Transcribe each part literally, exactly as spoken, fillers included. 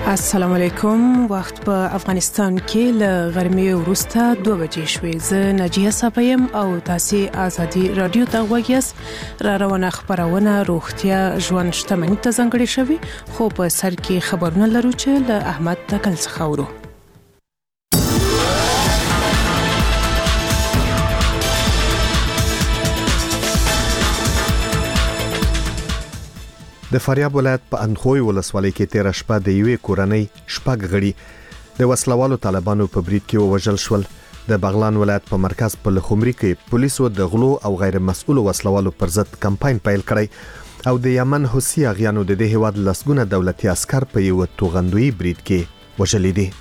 السلام علیکم. وخت په افغانستان کې له غرمې وروسته دوه بجې شوې. زه ناجیه صاحب او تاسو آزادي رادیو ته وګورئ. را روانه خبرونه روغتیا ژوند شتمنۍ ته ځانګړې شوي، خو په سر کې خبرونه لرو چې له احمد تکل څخه ورو. د فاریاب ولایت په اندخوی ولسوالۍ کې تیر شپه د یوې کورنۍ شپږ غړي د وسلوالو طالبانو په برید کې ووژل شول. د بغلان ولایت په مرکز په لخمري کې پولیسو د غلو او غیر مسؤل وسلوالو پر ضد کمپاین پیل کړی او د یمن حوثي اغیانو د دې هیواد لسګونه دولتي عسكر په یو توغندوی برید کې وژل دي.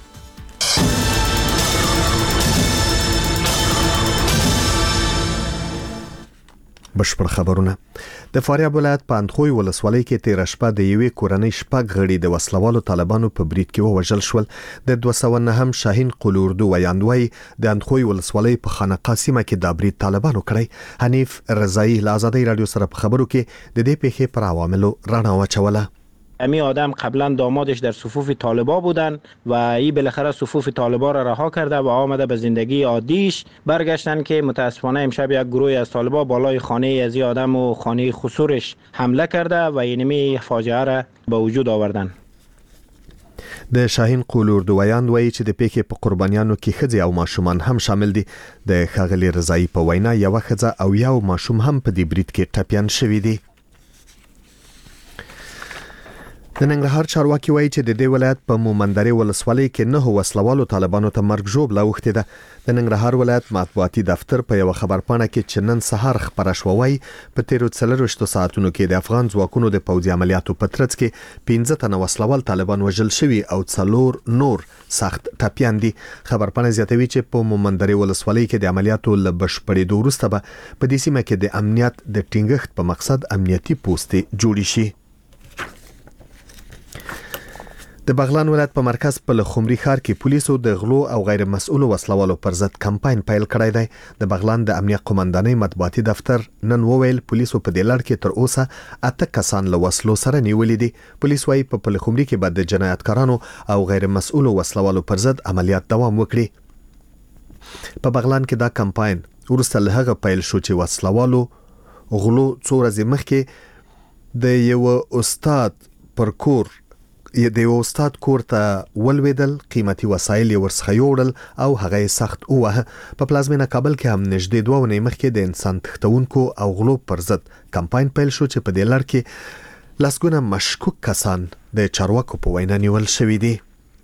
بشپړ خبرونه. د فاریاب ولایت په اندخوی ولسوالۍ کې تیر شپه د یوې کورنۍ شپږ غړي د وسلوالو طالبانو په برید کې ووژل شول. د دوه سوه نه هم شاهین قلوردو ویاندوی د اندخوی ولسوالۍ په خانقاه سیمه کې د برید طالبانو کړی. حنیف رضایی له آزادی رادیو سره په خبرو کې د دې پیښې پر عواملو رڼا واچوله. امی آدم قبلا دامادش در صفوف طالبا بودن و ای بالاخره صفوف طالبا را رها کرده و آمده به زندگی عادیش برگشتن که متاسفانه امشب یک گروه از طالبا بالای خانه از ای آدم و خانه خسورش حمله کرده و اینمی فاجعه را به وجود آوردن. د شاهین قلوردویان وایي چې د پیښې په قربانیانو کې ښځې او ماشومان هم شامل دي. د ښاغلي رضایی په وینا یو ښځه او یو ماشوم هم په دې برید کې ټپیان شوي دي. د ننګرهار چارواکي وایي چې د دې ولایت په مومندرې ولسوالۍ کې نه وسلوالو طالبانو ته مرګ ژوبله اوښتې ده. د ننګرهار ولایت مطبوعاتي دفتر په یو خبرپاڼه کې چې نن سهار خبره شوه وایي په تیرو څلرویشتو ساعتونو کې د افغان ځواکونو د پوځي عملیاتو په ترڅ کې پنځه تنه وسلوال طالبان وژل شوي او څلور نور سخت ټپیان دي. خبرپاڼه زیاتوي چې په مومندرې ولسوالۍ کې د عملیاتو له بشپړېدو وروسته به په دې سیمه کې د امنیت د ټینګښت په مقصد امنیتي پوستې جوړې شي. د بغلان ولایت په مرکز په لخمري ښار کې پولیسو د غلو او غیر مسؤل وسلوالو پر ضد کمپاین پیل کړی دی. د بغلان د امنیت قومندانۍ مطبوعاتي دفتر نن وویل پولیسو په دې لړ کې تر اوسه اته کسان له وسلو سره نیولي دي. پولیس وايي په لخمري کې به د جنایتکارانو او غیر مسؤل وسلوالو پر ضد عملیات دوام وکړي. په بغلان کې دا کمپاین وروسته له هغه پیل شو چې وسلوالو غلو څو ورځې مخکې د یو استاد پر کور د یو استاد کور ته ولویدل، قیمتي وسایل یې ورڅخه یوړل او هغه یې سخت ووهه. په پلازمینه کابل کې هم نږدې دوه اونۍ مخکې د انسان تښتونکو او غلو پر ضد کمپاین پیل شو چې په دې لړ کې لسګونه مشکوک کسان د چارواکو په وینا نیول شوي دي.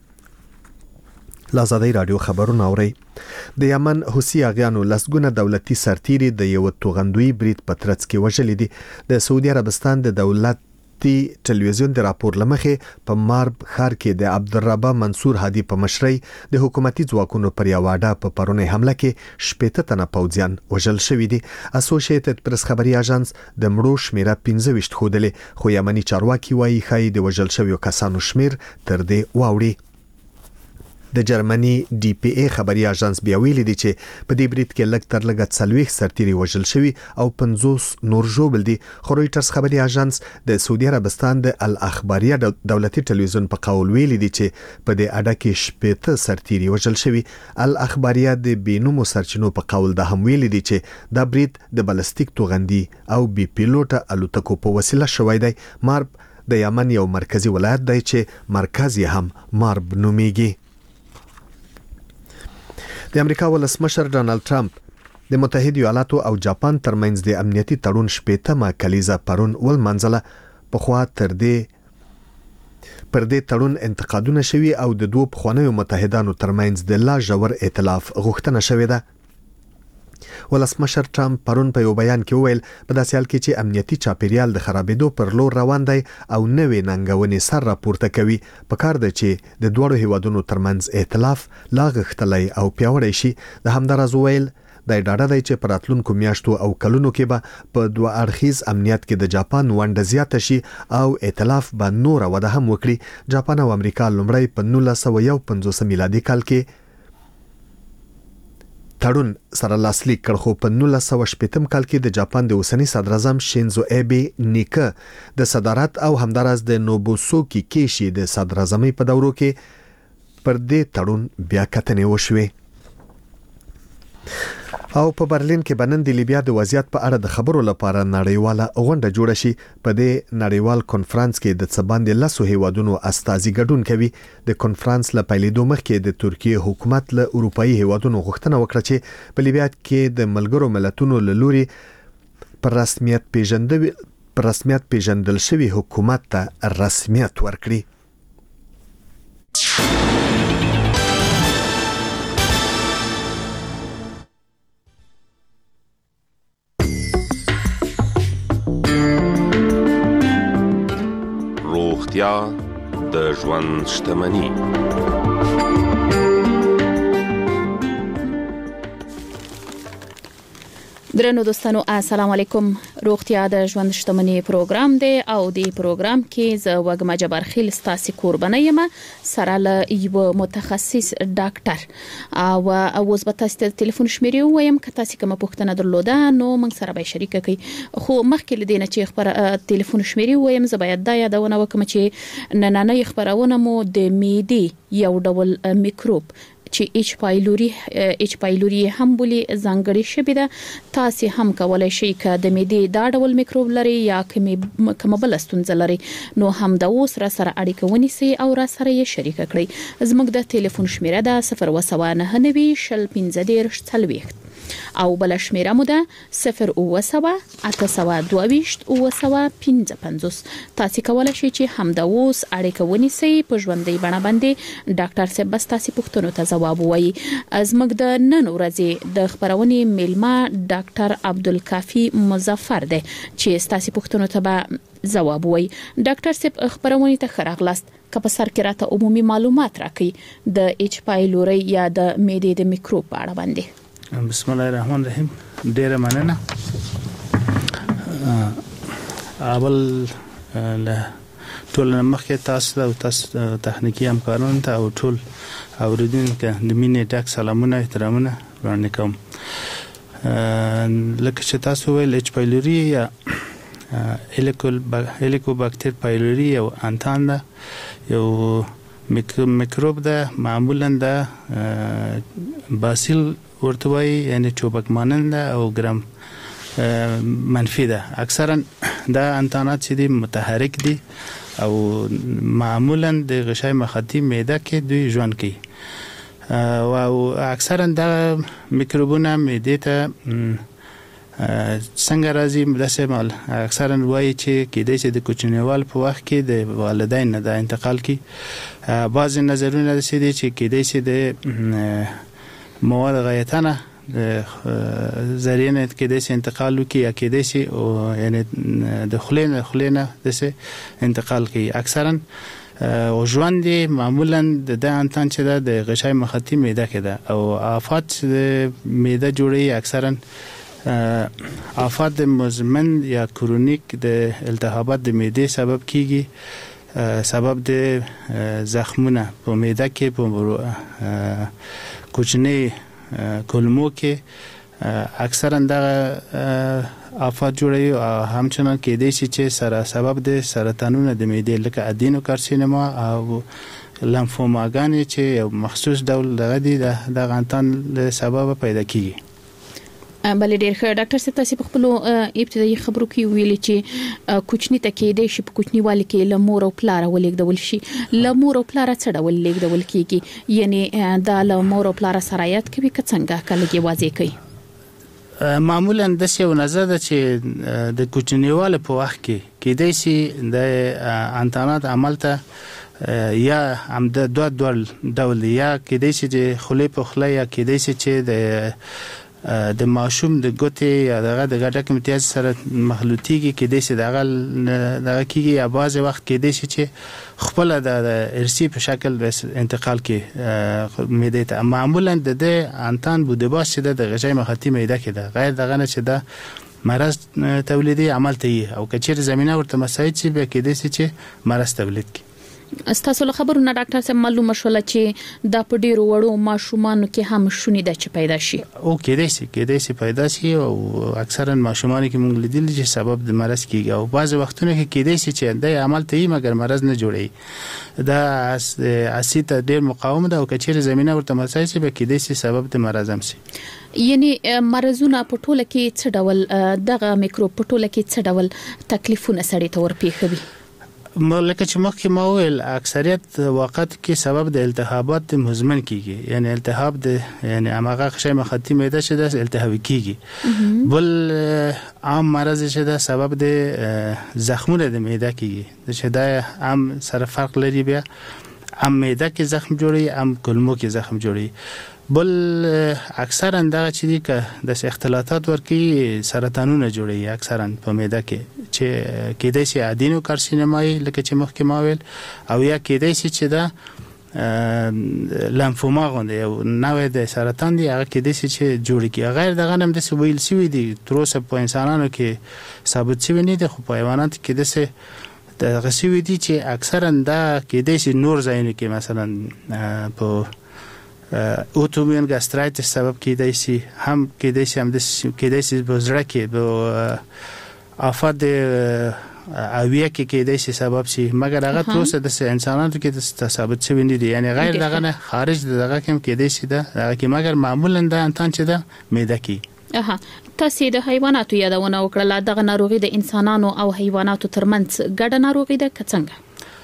آزادی رادیو خبرونه اورئ. د یمن حوثي اغیانو لسګونه دولتي سرتیري د یو توغندوی برید په ترڅ کې وژلي دي. د سعودي عربستان د دولت ټلویزیون د راپور لمخې په مارب ښار کې د عبدالربه منصور هادي په مشرۍ د حکومتي ځواکونو پر یو اډه په پرونی حمله کې شپېته تنه پوځیان وژل شوي دي. اسوسییټډ پریس خبري اژانس د مړو شمیره پنځه ویشت ښودلې، خو یمني چارواکي وایي ښایي د وژل شویو کسانو شمیر تر دې واوړي. د جرمني ډي پی ای خبري اژانس بیا ویلي دي چې په دې برید کې لږ تر لږه څلوېښت سرتیري وژل شوي او پنځوس نور ژوبل دي. خو رویټرز خبري اژانس د سعودي عربستان د الاخباریه دولتي ټلویزیون په قول ویلي دي چې په دې اډه کې شپېته سرتیري وژل شوي. الاخباریه د بینومو سرچینو په قول دا هم ویلي دي چې دا برید د بلستیک توغندي او بي پیلوټه الوتکو په وسیله شوی دی. مارب د یمن یو مرکزی ولایت دی چې مرکز یې هم مارب نومیږي. د امریکا ولسمشر ډانلډ ټرمپ د متحده ایالاتو او جاپان ترمنځ د امنیتي تړون شپېتمه کلیزه پرون ولمنځله. پخوا تر دې پر دې تړون انتقادونه شوي او د دوه پخوانیو متحدانو ترمنځ د لا ژور ائتلاف غوښتنه شوې ده. ولسمشر ټرمپ پرون په یو بیان کې وویل په داسې حال کې چې امنیتي چاپیریال د خرابېدو پر لور روان دی او نوې ننګونې سر راپورته کوي، پکار دی چې د دواړو هیوادونو ترمنځ ائتلاف لا غښتلی او پیاوړی شي. د همداراز وویل د ډاډه دی چې په راتلونکو میاشتو او کلونو کې به په دوه اړخیز امنیت کې د جاپان ونډه زیاته شي او ائتلاف به نوره وده هم وکړي. جاپان او امریکا لومړی په نولس سوه یو پنځوس میلادي کال کې تړون سره لاسلیک کړ، خو په نولس سوه شپږم کال کې د جاپان د اوسنی صدر اعظم شینزو ایبی نیکه د صدارت او همدارس د نوبوسوکی کیشي د صدر اعظمۍ په دورو کې پر دې تړون بیا کتنې وشوې. او په برلین کې بنن د لیبیا د وضعیت په اړه د خبرو لپاره نړیواله غونډه جوړه شي. په دې نړیوال کنفرانس کې د څباندې لسو هیوادونو استازي ګډون کوي. د کنفرانس له پیلېدو مخکې د ترکیه حکومت له اروپאי هیوادونو غوښتنه وکړه چې په لیبیا کې د ملګرو ملتونو له لوري پر رسمیت پیژندل پر رسمیت پیژندل شوی حکومت ته رسمیت ورکړي. روغتیا د ژوند شتمني. درنو دوستانو السلام علیکم. روغتیا د ژوند شتمني پروګرام دی او د پروګرام کې ز وګما جبر خیل ستاسو قرباني یم سره له یو متخصص ډاکټر او اوس به تاسو ته ټلیفون شمیرې وایم که تاسو کوم پوښتنه درلوده نو موږ سره به شریک کړئ. خو مخکې لدینه چې خبر ټلیفون شمیرې وایم زه باید دا یادونه وکم چې نننۍ خبرونه مو د میډي یو ډول میکروب چې اچ پایلوري اچ پایلوري هم بولی ځانګړي شوی ده. تاسو هم کولای شئ ک د معدې دا ډول میکروب لري یا کوم بل ستونزه لري نو هم د اوس را سره اړیکه ونیسئ او را سره یې شریک کړئ. زموږ د ټلیفون شمیره ده صفر وسوه نه نوي شل پنځه دیرش څلوېښت او بل شمیره مو ده صفر وسوه اته سوه دوه او وسوه پنځه پنځوس. تاسو کولای شئ چې هم د اوس اړیکه ونیسئ په ژوندۍ بڼه باندې ډاکټر صاحب بس تاسو پوښتنو ته جواب وایي. زموږ د نن ورځې د خبرونې میلمه ډاکټر عبدالکافي مظفر دی چې تاسو پوښتنو ته به جواب وایي. ډاکټر صاحب خبرونه ته خراغلاست که په سر کې راته عمومي معلومات راکړي د اچ پایلوري یا د معدې د میکروب په اړه باندې. بسم الله الرحمن الرحیم. ډیره مننه. اول له ټول مخکې تاسو او تاسو تخنیکی همکارانو ته او ټول اوریدونکو د مینې ډک سلامونه احترامونه وړاندې کوم. لکه چې تاسو ویل اچ پایلوري یا هلیکوباکتر پایلوري او انتان ده یو میکروب ده معمولا ده باسیل ورتوي یعنی چوبک مانند او ګرام منفي ده. اکثرا دا انتانات چې دي متحرک دي او معمولا د غشای مخاطی معده کې دوی ژوند کوي او اکثرا دا میکروبونه معده ته څنګه راځي داسې مال اکثرا وایي چې کېدای شي د کوچنیوال په وخت کې د والدین نه د انتقال کی. بعض نظرونه دي چې کېدای شي د مواد غایتانه زرینه کېدای شي انتقال وکړي یا کېدای شي او یعنی د خلینه خلینه دسه انتقال کوي. اکثرا او ژوند معمولا د انتان چې د غشای مخاطی معده کې ده او آفات معده جوړي اکثرا آفات مزمن یا کرونیک د التهابات د معده سبب کیږي. سبب د زخمونه په معده کې په کوچنی کلمو کې اکثرا دا آفات جوړي او همچنان کېدای شي چې سره سبب د سرطانونو د معدې لکه ادینو کارسینوما او لمفوماګانې چې یو مخصوص ډول دغه دي د غانتان له سبب پیدا کیږي. بلې ډېر ښه ډاکټر صاحب تاسو په خپل ابتدایي خبرو کې ویلي چې کوچنی ته کېدای شي په کوچنی والي کې لمور او پلار ولېږدول شي. لمور او پلار څه ډول لېږدول کیږي یعنی دا لمور او پلار سرایت کوي که څنګه کله کې واضح کوي؟ معمولا د څه نظر ده چې د کوچنیوال په وخت کې کېدای شي د انتانات عمل ته یا هم د دوه ډول یا کېدای شي چې خلې په خله یا کېدای شي چې د د ماشوم د ګوتې یا دغه د ګډک امتیاز سره مخلوطیږي کېدای شي دغه دغه کېږي یا بعض وخت کېدای شي چې خپل د ارثي په شکل انتقال کې معده ته. معمولا د دې انتان بودباس چې د غشای مخاطی معده کې ده غیر دغه نه چې د مرض تولیدي عمل ته او کچیر زمينه ورته مساعد شي به کېدای شي چې مرض تولید کړي. استاسو خبرونه ډاکټر صاحب معلومه شول چې دا په ډیرو وړو ماشومانو کې هم شونې ده چې پیدا شي. او کېدای شي کېدای شي پیدا شي او اکثرا ماشومان کې موږ لیدل چې سبب د مرض کیږي او بعض وختونه کې کېدای شي چې د عمل ته یې مګر مرض نه جوړي. دا اسید ډیر مقاوم ده او کچېر زمينه ورته مسای شي به کېدای شي سبب د مرض هم شي. یعنی مرزونه په ټوله کې څه ډول دغه میکروب په ټوله کې څه ډول تکلیفونه سړی ته ورپېښوي؟ ملکه چې مخکې ما ویل اکثریت وقت کې سبب د التهابات مزمن کیږي، یعنی التهاب د یعنی هغه غشای مخاطی معده چې د التهابي کیږي. بل عام مرض چې د سبب د زخمونه د معده کیږي چې دا عام سره فرق لري. بیا عام معده کې زخم جوړي، عام کولمو کې زخم جوړي. بل اکثرا دا چې دي که د اختلاطات ورکی سرطانونه جوړي اکثرا په معده کې چې کېدای شي ادینو کارسینومای لکه چې مخکې ما ویل او یا کېدای شي چې دا لمفوما غونډه یو نوې د سرطان دی هغه کېدای شي چې جوړ کی. غیر دغه هم د ویل سوي دي تر اوسه په انسانانو کې ثابت شوی نه دي، خو په حیوانات کې د د غسیوي دي چې اکثرا دا کېدای شي نور ځایونه کې مثلا په اوتومین گاسترایتس سبب کېدای شي، هم کېدای شي هم د کېدای شي په زړه کې په افات د اویه کې کېدای شي سبب شي، مګر هغه تر اوسه د انسانانو کې د ثابت شوی نه دي. یعنی غیر دغه نه خارج دغه کوم کېدای شي دا هغه کې، مګر معمولا د انسان چې دا معده کې. اها تاسو د حیواناتو یادونه وکړه، دغه ناروغي د انسانانو او حیواناتو ترمنځ ګډه ناروغي ده که څنګه؟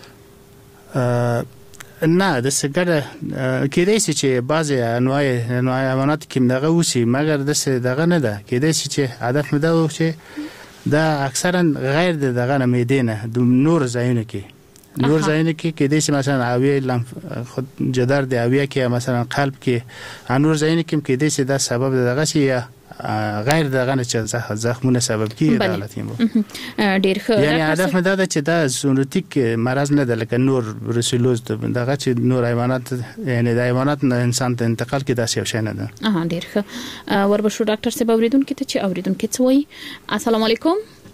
نه د سګړه کېدای شي چې بعضي انواع انواع حیوانات کې دغه وسی، مګر د دغه نه ده. کېدای شي چې هدف مې دا و چې دا اکثرا غیر دغه نه معده نه د نور ځایونه کې نور ځایونه کې کېدای شي مثلا اویه لمف خود جدار دی اویه کې مثلا قلب کې نور ځایونه کې کېدای شي دا سبب دغه شي یا غیر دغه نه چې زخمونه سبب کیږي د حالتینو. ډیر ښه. یعنی هدف مې دا ده چې دا زونوتیک مرض نه ده لکه نور بروسیلوز دغه چې نور حیوانات یعنی د حیوانات نه انسان ته انتقال کې داسې یو شی نه ده. اها ډیر ښه. وربشو ډاکټر صاحب اوریدونکو ته چې اوریدونکو څه وایي؟ السلام علیکم.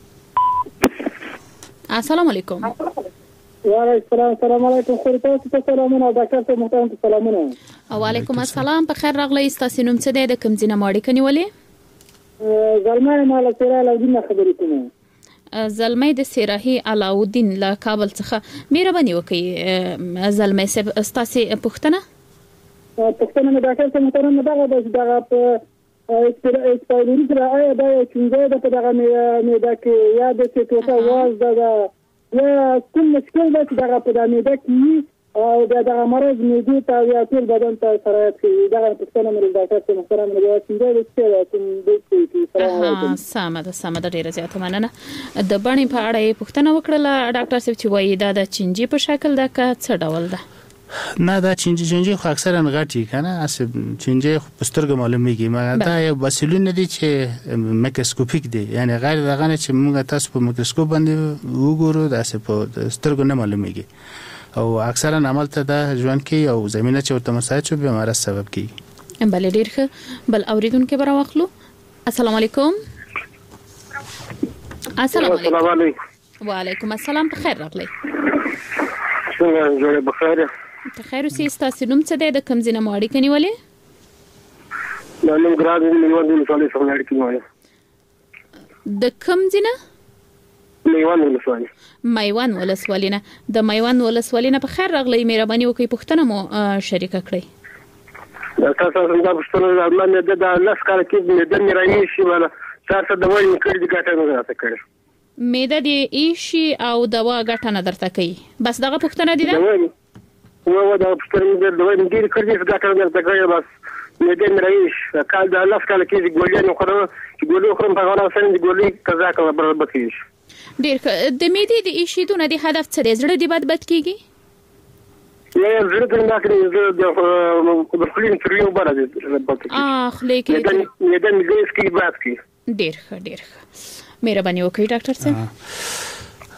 السلام علیکم. وعلیکم السلام علیکم. خو تاسو ته سلامونه ډاکټر صاحب محترم ته سلامونه. وعلیکم السلام. په خیر راغلی. تاسو نوم څه دی؟ د کوم ځای نه ماړی کنيولې؟ زلمه مال سره علاودین خبرې کوم. زلمه د سراحي علاودین له کابل څخه مهرباني وکړئ. زلمه صاحب تاسو پوښتنه پوښتنه مې ډاکټر صاحب محترم دغه د دغه په ایکسپایري سره آیا دا څنګه د په دغه مې دا کې یا د څه څه واز دا یا کوم مشکل ده چې دغه په دغه مې کې او دا د مرض معده ته یا ټول بدن ته سرایت کوي. دا پوښتنه مې ډاکټر صاحب محترم نه دا څنګه د څه کوم د څه ها سمه ده سمه ده ډیره زیاته مننه. د باندې په اړه پوښتنه وکړه ډاکټر صاحب چې وایي دا د چنجي په شکل ده که څه ډول ده؟ نه دا چنجي چنجي خو اکثرا غټي کنه اس چنجي په سترګو معلومیږي، مګر دا یو باسیلون دي چې میکروسکوپیک دي، یعنی غیر دغه نه چې موږ تاسو په میکروسکوپ باندې وګورو دا څه په سترګو نه معلومیږي او اکثرا عمل ته د ژوند کې او زمينه چې ورته مساعد شو به مرض سبب کیږي. بل ډیر ښه. بل اوریدونکو برا واخلو. السلام علیکم. السلام علیکم. وعلیکم السلام. په خیر راغلی. څنګه جوړه بخیر؟ په خیر اوسئ. تاسو نوم څه دی؟ د کوم ځای نه ماړی کنيولې؟ نو نوم ګراد میوان د مثالي څنګه اړ کیږي؟ د کوم ځای نه؟ میوان ولسوالي. میوان ولسوالي نه. د میوان ولسوالي نه په خیر راغلی. مهرباني وکړئ پوښتنه مو شریک کړئ. دا تاسو څنګه پوښتنه الله د لاس کار کې د میرانی شي ولا تاسو د وایي کړی د ګټه نه راته کړی میده دی ایشي او دوا ګټه نه درته کوي. بس دغه پوښتنه دي ده نو دا پوښتنه د دوی د کړی د ګټه نه درته کوي. بس میده میرایش کال د لاس کار کې ګولې نه خورم چې ګولې خورم په غواړم سره د ګولې قضا کوي برابر کیږي. ډیر د میدې د ایشیدونه د هدف څه دی؟ زړه دی بد بد کیږي؟ یا زړه د ناکري د خپلین تریو بار دی بد کیږي. اه خلې کې میده میګیس کې بد کی. ډیر ښه ډیر ښه. مهرباني وکړئ ډاکټر صاحب.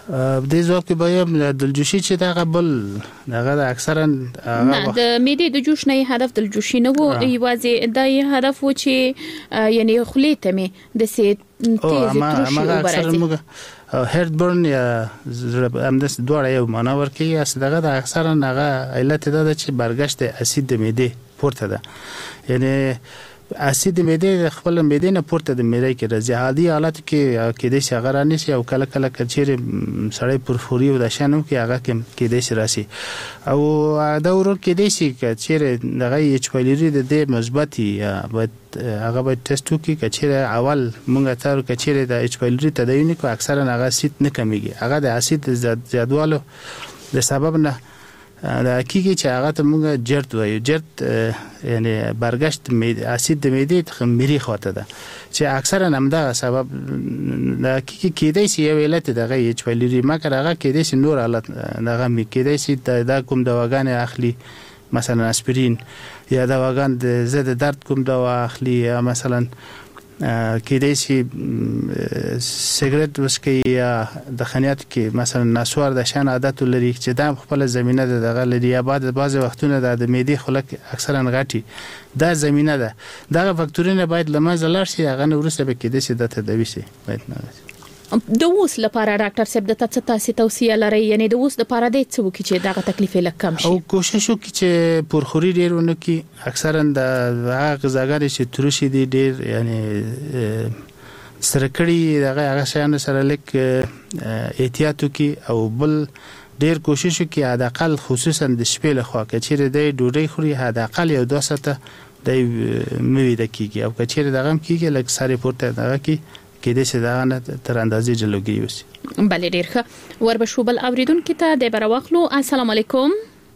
د ځواب کې به دلجوشي چې دا قبل دغه اکثرا نه د معدې د جوش نه هدف دلجوشي نه وو یوازې دا هدف و چې یعنی خولې ته مې د سي تیز ترشي وبرازي هرت برن یا هم د دوړ یو معنا ورکي اس دغه د اکثرا هغه علت ده چې برګشت اسید د معدې پورته ده یعنی اسید معده خپل معده نه پورته د معده کې راځي عادي حالت کې کې د شغره نشي او کله کله کچېره سړی پرفوري او د شانو کې هغه کې کې د شي راسي او دا ورو کې د شي کچېره دغه ایچ پایلری د د مثبتي باید هغه باید ټیسټ وکړي کچېره اول مونږ تر کچېره د ایچ پایلری تداوی نه کو اکثرا هغه سیت نه کمیږي هغه د اسید زیاتوالو د سبب نه دا کیږي چې هغه ته موږ جرت وایو جرت یعنی برګشت اسید د معدې خميري خواته ده چې اکثرا همدا سبب دا کیږي کېدای شي یو علت دغه ایچ پایلری مګر هغه کېدای شي نور حالت دغه می کېدای شي دا کوم دواګان اخلي مثلا اسپرین یا دواګان د زړه درد کوم دوا اخلي یا مثلا کېدای شي سیګریټ وسکي یا د خنیات کې مثلا نسوار د شان عادت لري چې دا خپل زمينه د دغه لري یا بعد بعض وختونه د معدې خلک اکثرا غټي دا زمينه ده دغه فاکتورونه باید لمنځه لاړ شي هغه ورسره به کېدای شي د تداوی شي باید نه د اوس لپاره ډاکټر صاحب د تاسو تاسو توصيه لري یعنی د اوس لپاره د څه وکړي چې دغه تکلیف لږ کم شي او کوشش وکړي چې پرخوري ډیرونه کې اکثرا د هغه غذاګر چې ترشي دي ډیر یعنی سره کړي دغه هغه شان سره لیک احتیاط وکړي او بل ډیر کوشش وکړي حد اقل خصوصا د شپې له خوا کچېره د ډوډۍ خوري حد اقل یو دوه ساعته د موي د کیږي او کچېره دغه کیږي لکه ساري پورته دغه کی کې د څه دا تر اندازې جلوګي وسی بل ډیر ښه وربشو بل اوریدون کې ته د برواخلو السلام علیکم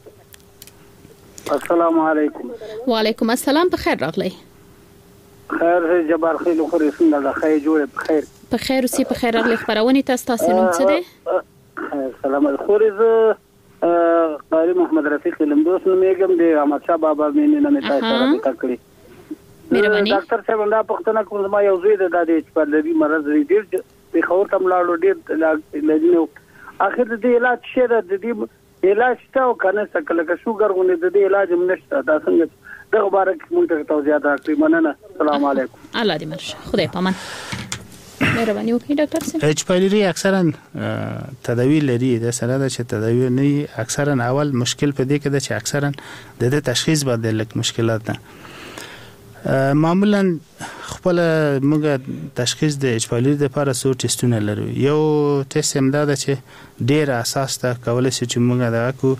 السلام علیکم وعلیکم السلام په خیر راغلی خیر جبار خیل خو رسول الله خیر جوړ په خیر په خیر اوسې په خیر راغلی خبرونه تاسو تاسو نوم څه دی سلام خورز قاری محمد رفیق لمدوس نومېږم د احمد شاه بابا مینه نه مې تاسو سره کړی ډاکټر صاحب دا پښتنه کوم ما یو زوی د دې چې په لوي مرز ډیر په خور تم لاړو ډیر لږنو اخر دې علاج شه د دې علاج تاو کنه سکه لکه شوګر غونې د دې علاج هم نشته دا څنګه د مبارک مونږ ته توضیح راکړئ مننه السلام علیکم الله دې مرشه خدای پامان مهرباني وکړئ ډاکټر صاحب ایچ پایلری اکثرا تداوی لري د سره د چې تداوی نه اکثرا اول مشکل په دې کې د چې اکثرا د دې تشخیص باندې لک مشکلات نه معمولا خپل موږ تشخیص د ایچ پایلری لپاره څو ټیسټونه لرو یو ټیسټ هم دا چې ډیر اساس ته کولای شي چې موږ دا کو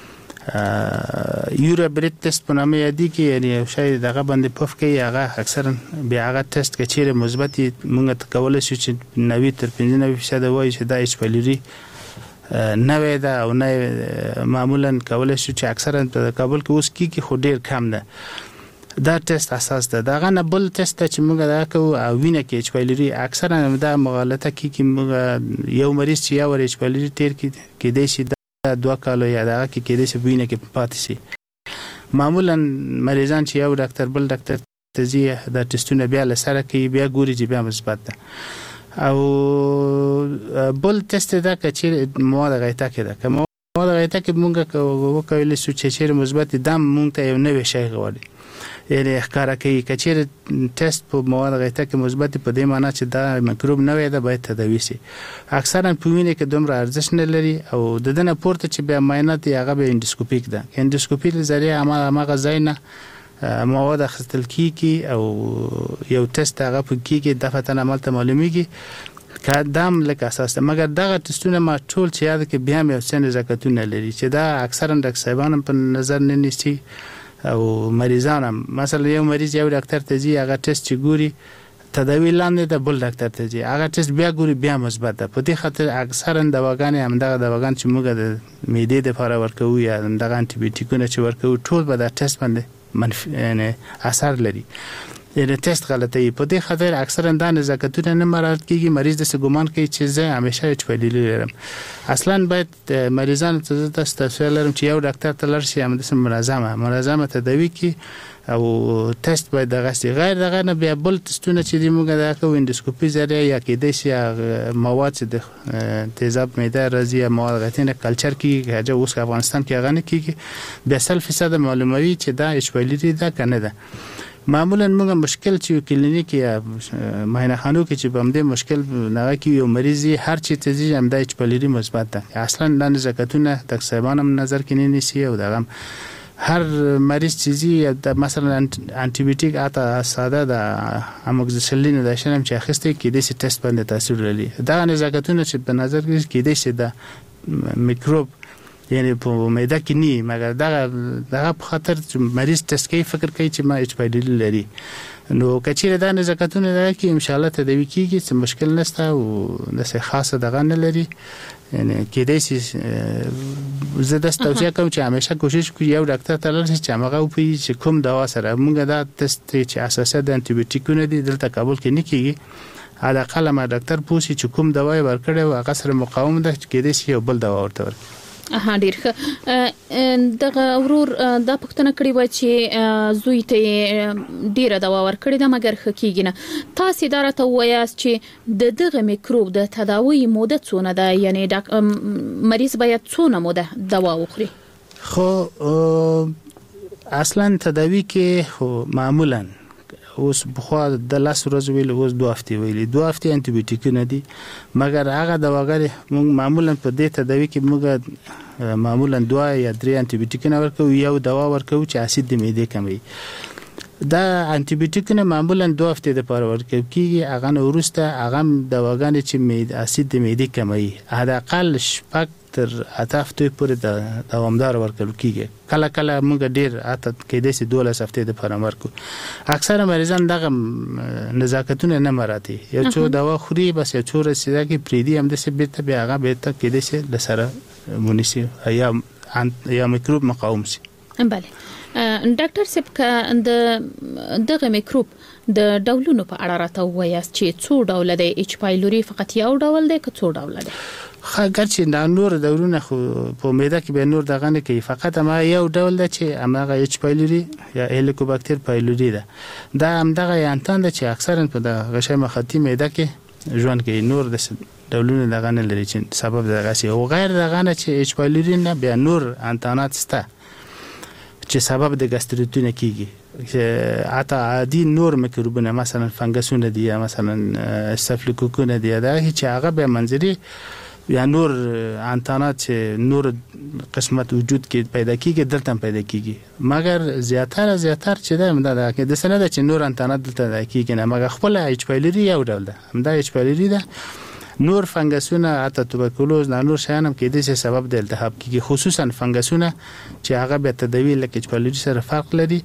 یوریا بریت ټیسټ په نامه یادي کې یعنی شاید دغه باندې پف کوي هغه اکثرا بیا هغه ټیسټ کې چیرې مثبت موږ کولای شي چې نوي تر پنځه نوي فیصد وایي چې دا ایچ پایلری نوې ده او نه معمولا کولای شي چې اکثرا په کابل کې اوس کې خو ډیر کم ده دا ټیسټ اساس ده دا غنه بل ټیسټ چې موږ دا کوو او وینه کې ایچ پایلری اکثرا دا مغالطه کې کې موږ یو مریض چې یو ایچ پایلری تیر کې کې د شي دا دوه کالو یا دا کې کې د شي وینه کې پاتې شي معمولا مریضان چې یو ډاکټر بل ډاکټر تزیه دا ټیسټونه بیا لسره کوي بیا ګوري چې بیا مثبت ده او بل ټیسټ دا چې مواد غیته کې ده کوم مواد غیته کې موږ وکوي چې چې مثبت دم مونږ ته یو نوې شی غواړي یعنی ښکارا کوي کچېر ټیسټ په مواد غیته کې مثبت په دې معنی چې دا مکروب نه وي دا باید تداوی شي اکثرا په وینه کې دومره ارزښت نه لري او د دنه پورته چې بیا معاینات یې هغه به اندوسکوپیک ده اندوسکوپی ذریعہ هغه ځای نه مواد اخیستل کیږي او یو ټیسټ هغه په کیږي د فتن عمل ته معلومیږي کدام لکه اساس مګر دغه ټیسټونه ما ټول چې یاد کې بیا مې سن زکاتونه لري چې دا اکثرا د صاحبانو په نظر نه نیسي او مریضان مثلا یو مریض یو ډاکټر ته ځي هغه ټیسټ چې ګوري تداوی لاندې د بل ډاکټر ته ځي هغه ټیسټ بیا ګوري بیا مثبت ده په دې خاطر اکثرا دواګان هم دغه دواګان چې موږ د معدې لپاره ورکوو یا دغه انټي بیوټیکونه چې ورکوو ټول به د ټیسټ باندې منفي یعنی اثر لري یعنی ټیسټ غلطي په دې خاطر اکثرا دا نزاکتونه نه مراعات کیږي. مریض د ګومان کوي چې زه همیشه اچ پایلری لرم. اصلا باید مریضانو ته تاسو لرم چې یو ډاکټر ته لرشي هم د منظمه منظمه تداوی کی او ټیسټ باید دغه سي غیر دغه نه بیا بل تستونه چې دی موږ دا کوو اندوسکوپي ذریعہ یا کې د شي مواد د تیزاب معده راځي مواد غتنه کلچر کې هغه اوس افغانستان کې غنه کیږي بیا سل فیصد معلوموي چې دا اچ پایلری ده کنه ده. معمولا موږ مشکل چې کلینیک یا معاینه خانو کې چې بم دې مشکل نه کې یو مریض هر چی تزي هم د اچ پایلری مثبت ده. اصلا د نزاکتونه تقسیمان هم نظر کې نه نیسي او دغه هر مریض چیزی مثلا انټي بیوټیک اته ساده د اموکسیسیلین د شنم چې اخیسته کې د ټیسټ باندې تاثیر لري. دا نزاکتونه چې په نظر کې د شه د میکروب یعنی په معده کې نه مګر دا دغه په خاطر چې مریض ټیسټ کوي فکر کوي چې ما اچ پایلری لري. نو کچېره دا نزاکتونه دا کې ان شاء الله تدوی کیږي چې مشکل نشته او د څه خاصه دغه نه لري. یعنی کې دې سي زه د توصیه کوم چې همیشه کوشش کوی یو ډاکټر ته لرسي چې هغه په چې کوم دوا سره موږ دا تست چې اساسه د انټي بیوټیکونه دي دلته قبول کې نه کیږي. علي اقل ما ډاکټر پوښي چې کوم دوا ورکړي او هغه سره مقاوم ده کې دې سي یو بل دوا ورته ورکړي. اها ډیر ښه. دغه ورور دا پښتنه کړی و چې زوی ته ډیره دوا ورکړی ده مګر ښه کیږي نه. تاسو دا راته وایاست چې د دغه میکروب د تداوی موده څونه ده یعنی مریض باید څونه موده دوا وخوري؟ خو اصلا تداوی کې معمولا اوس بخوا د لاس ورځ ویل اوس دوه هفته ویل دوه هفته انټي بیوټیک نه دي مګر هغه دواګر موږ معمولا په دې تداوی کې موږ معمولا دوه یا درې انټي بیوټیک نه ورکو یو دوا ورکو چې اسید د معدې کموي. دا انټي بیوټیک نه معمولا دوه هفته د پاره ورکو کیږي. هغه نو ورسته هغه دواګان چې معده اسید د معدې کموي حد اقل شپږ تر اته هفته پورې د دوامدار ورکول کیږي. کله کله موږ ډیر اته کې د سې دولس هفته د پاره ورکو. اکثره مریضان دغه نزاکتونه نه مراتي یو څو دوا خوري بس یو څو رسیدا کې پریدي هم د سې بیت بیا هغه بیت کې د سې لسره مونیسي یا یا میکروب مقاوم سي. بله ډاکټر صاحب ک د دغه میکروب د ډولونو په اړه راته وایاست چې څو ډول دی اچ پایلری فقط یو ډول دی که څو ډول دی؟ خاګر چې دا نور ډولونه خو په معده کې به نور دغه نه کوي فقط ما یو ډول دی چې هغه اچ پایلری یا هلیکوباکتر پایلری ده. دا هم دغه یانتان ده چې اکثرا په د غشای مخاطی معده کې ژوند کوي. نور د ډولونه دغه نه لري چې سبب دغه سي او غیر دغه نه چې اچ پایلری نه بیا نور انتانات سته چې سبب د ګاستریټونه کیږي. اته عادي نور میکروبونه مثلا فنګسونه دي یا مثلا استافیلوکوکونه دي دا چې هغه به منځري یا نور انتانات چې نور قسمت وجود کې پیدا کیږي دلته پیدا کیږي. مګر زیاتره زیاتره چې دا دا کې د سند چې نور انتانات دلته کیږي نه مګر خپل اچ پایلری یو ډول ده همدا اچ پایلری ده. نور فنګسونه اته توبرکلوز نه نور شیان هم کې د سبب د التهاب کیږي خصوصا فنګسونه چې هغه به تدوی لکه اچ پایلری سره فرق لري.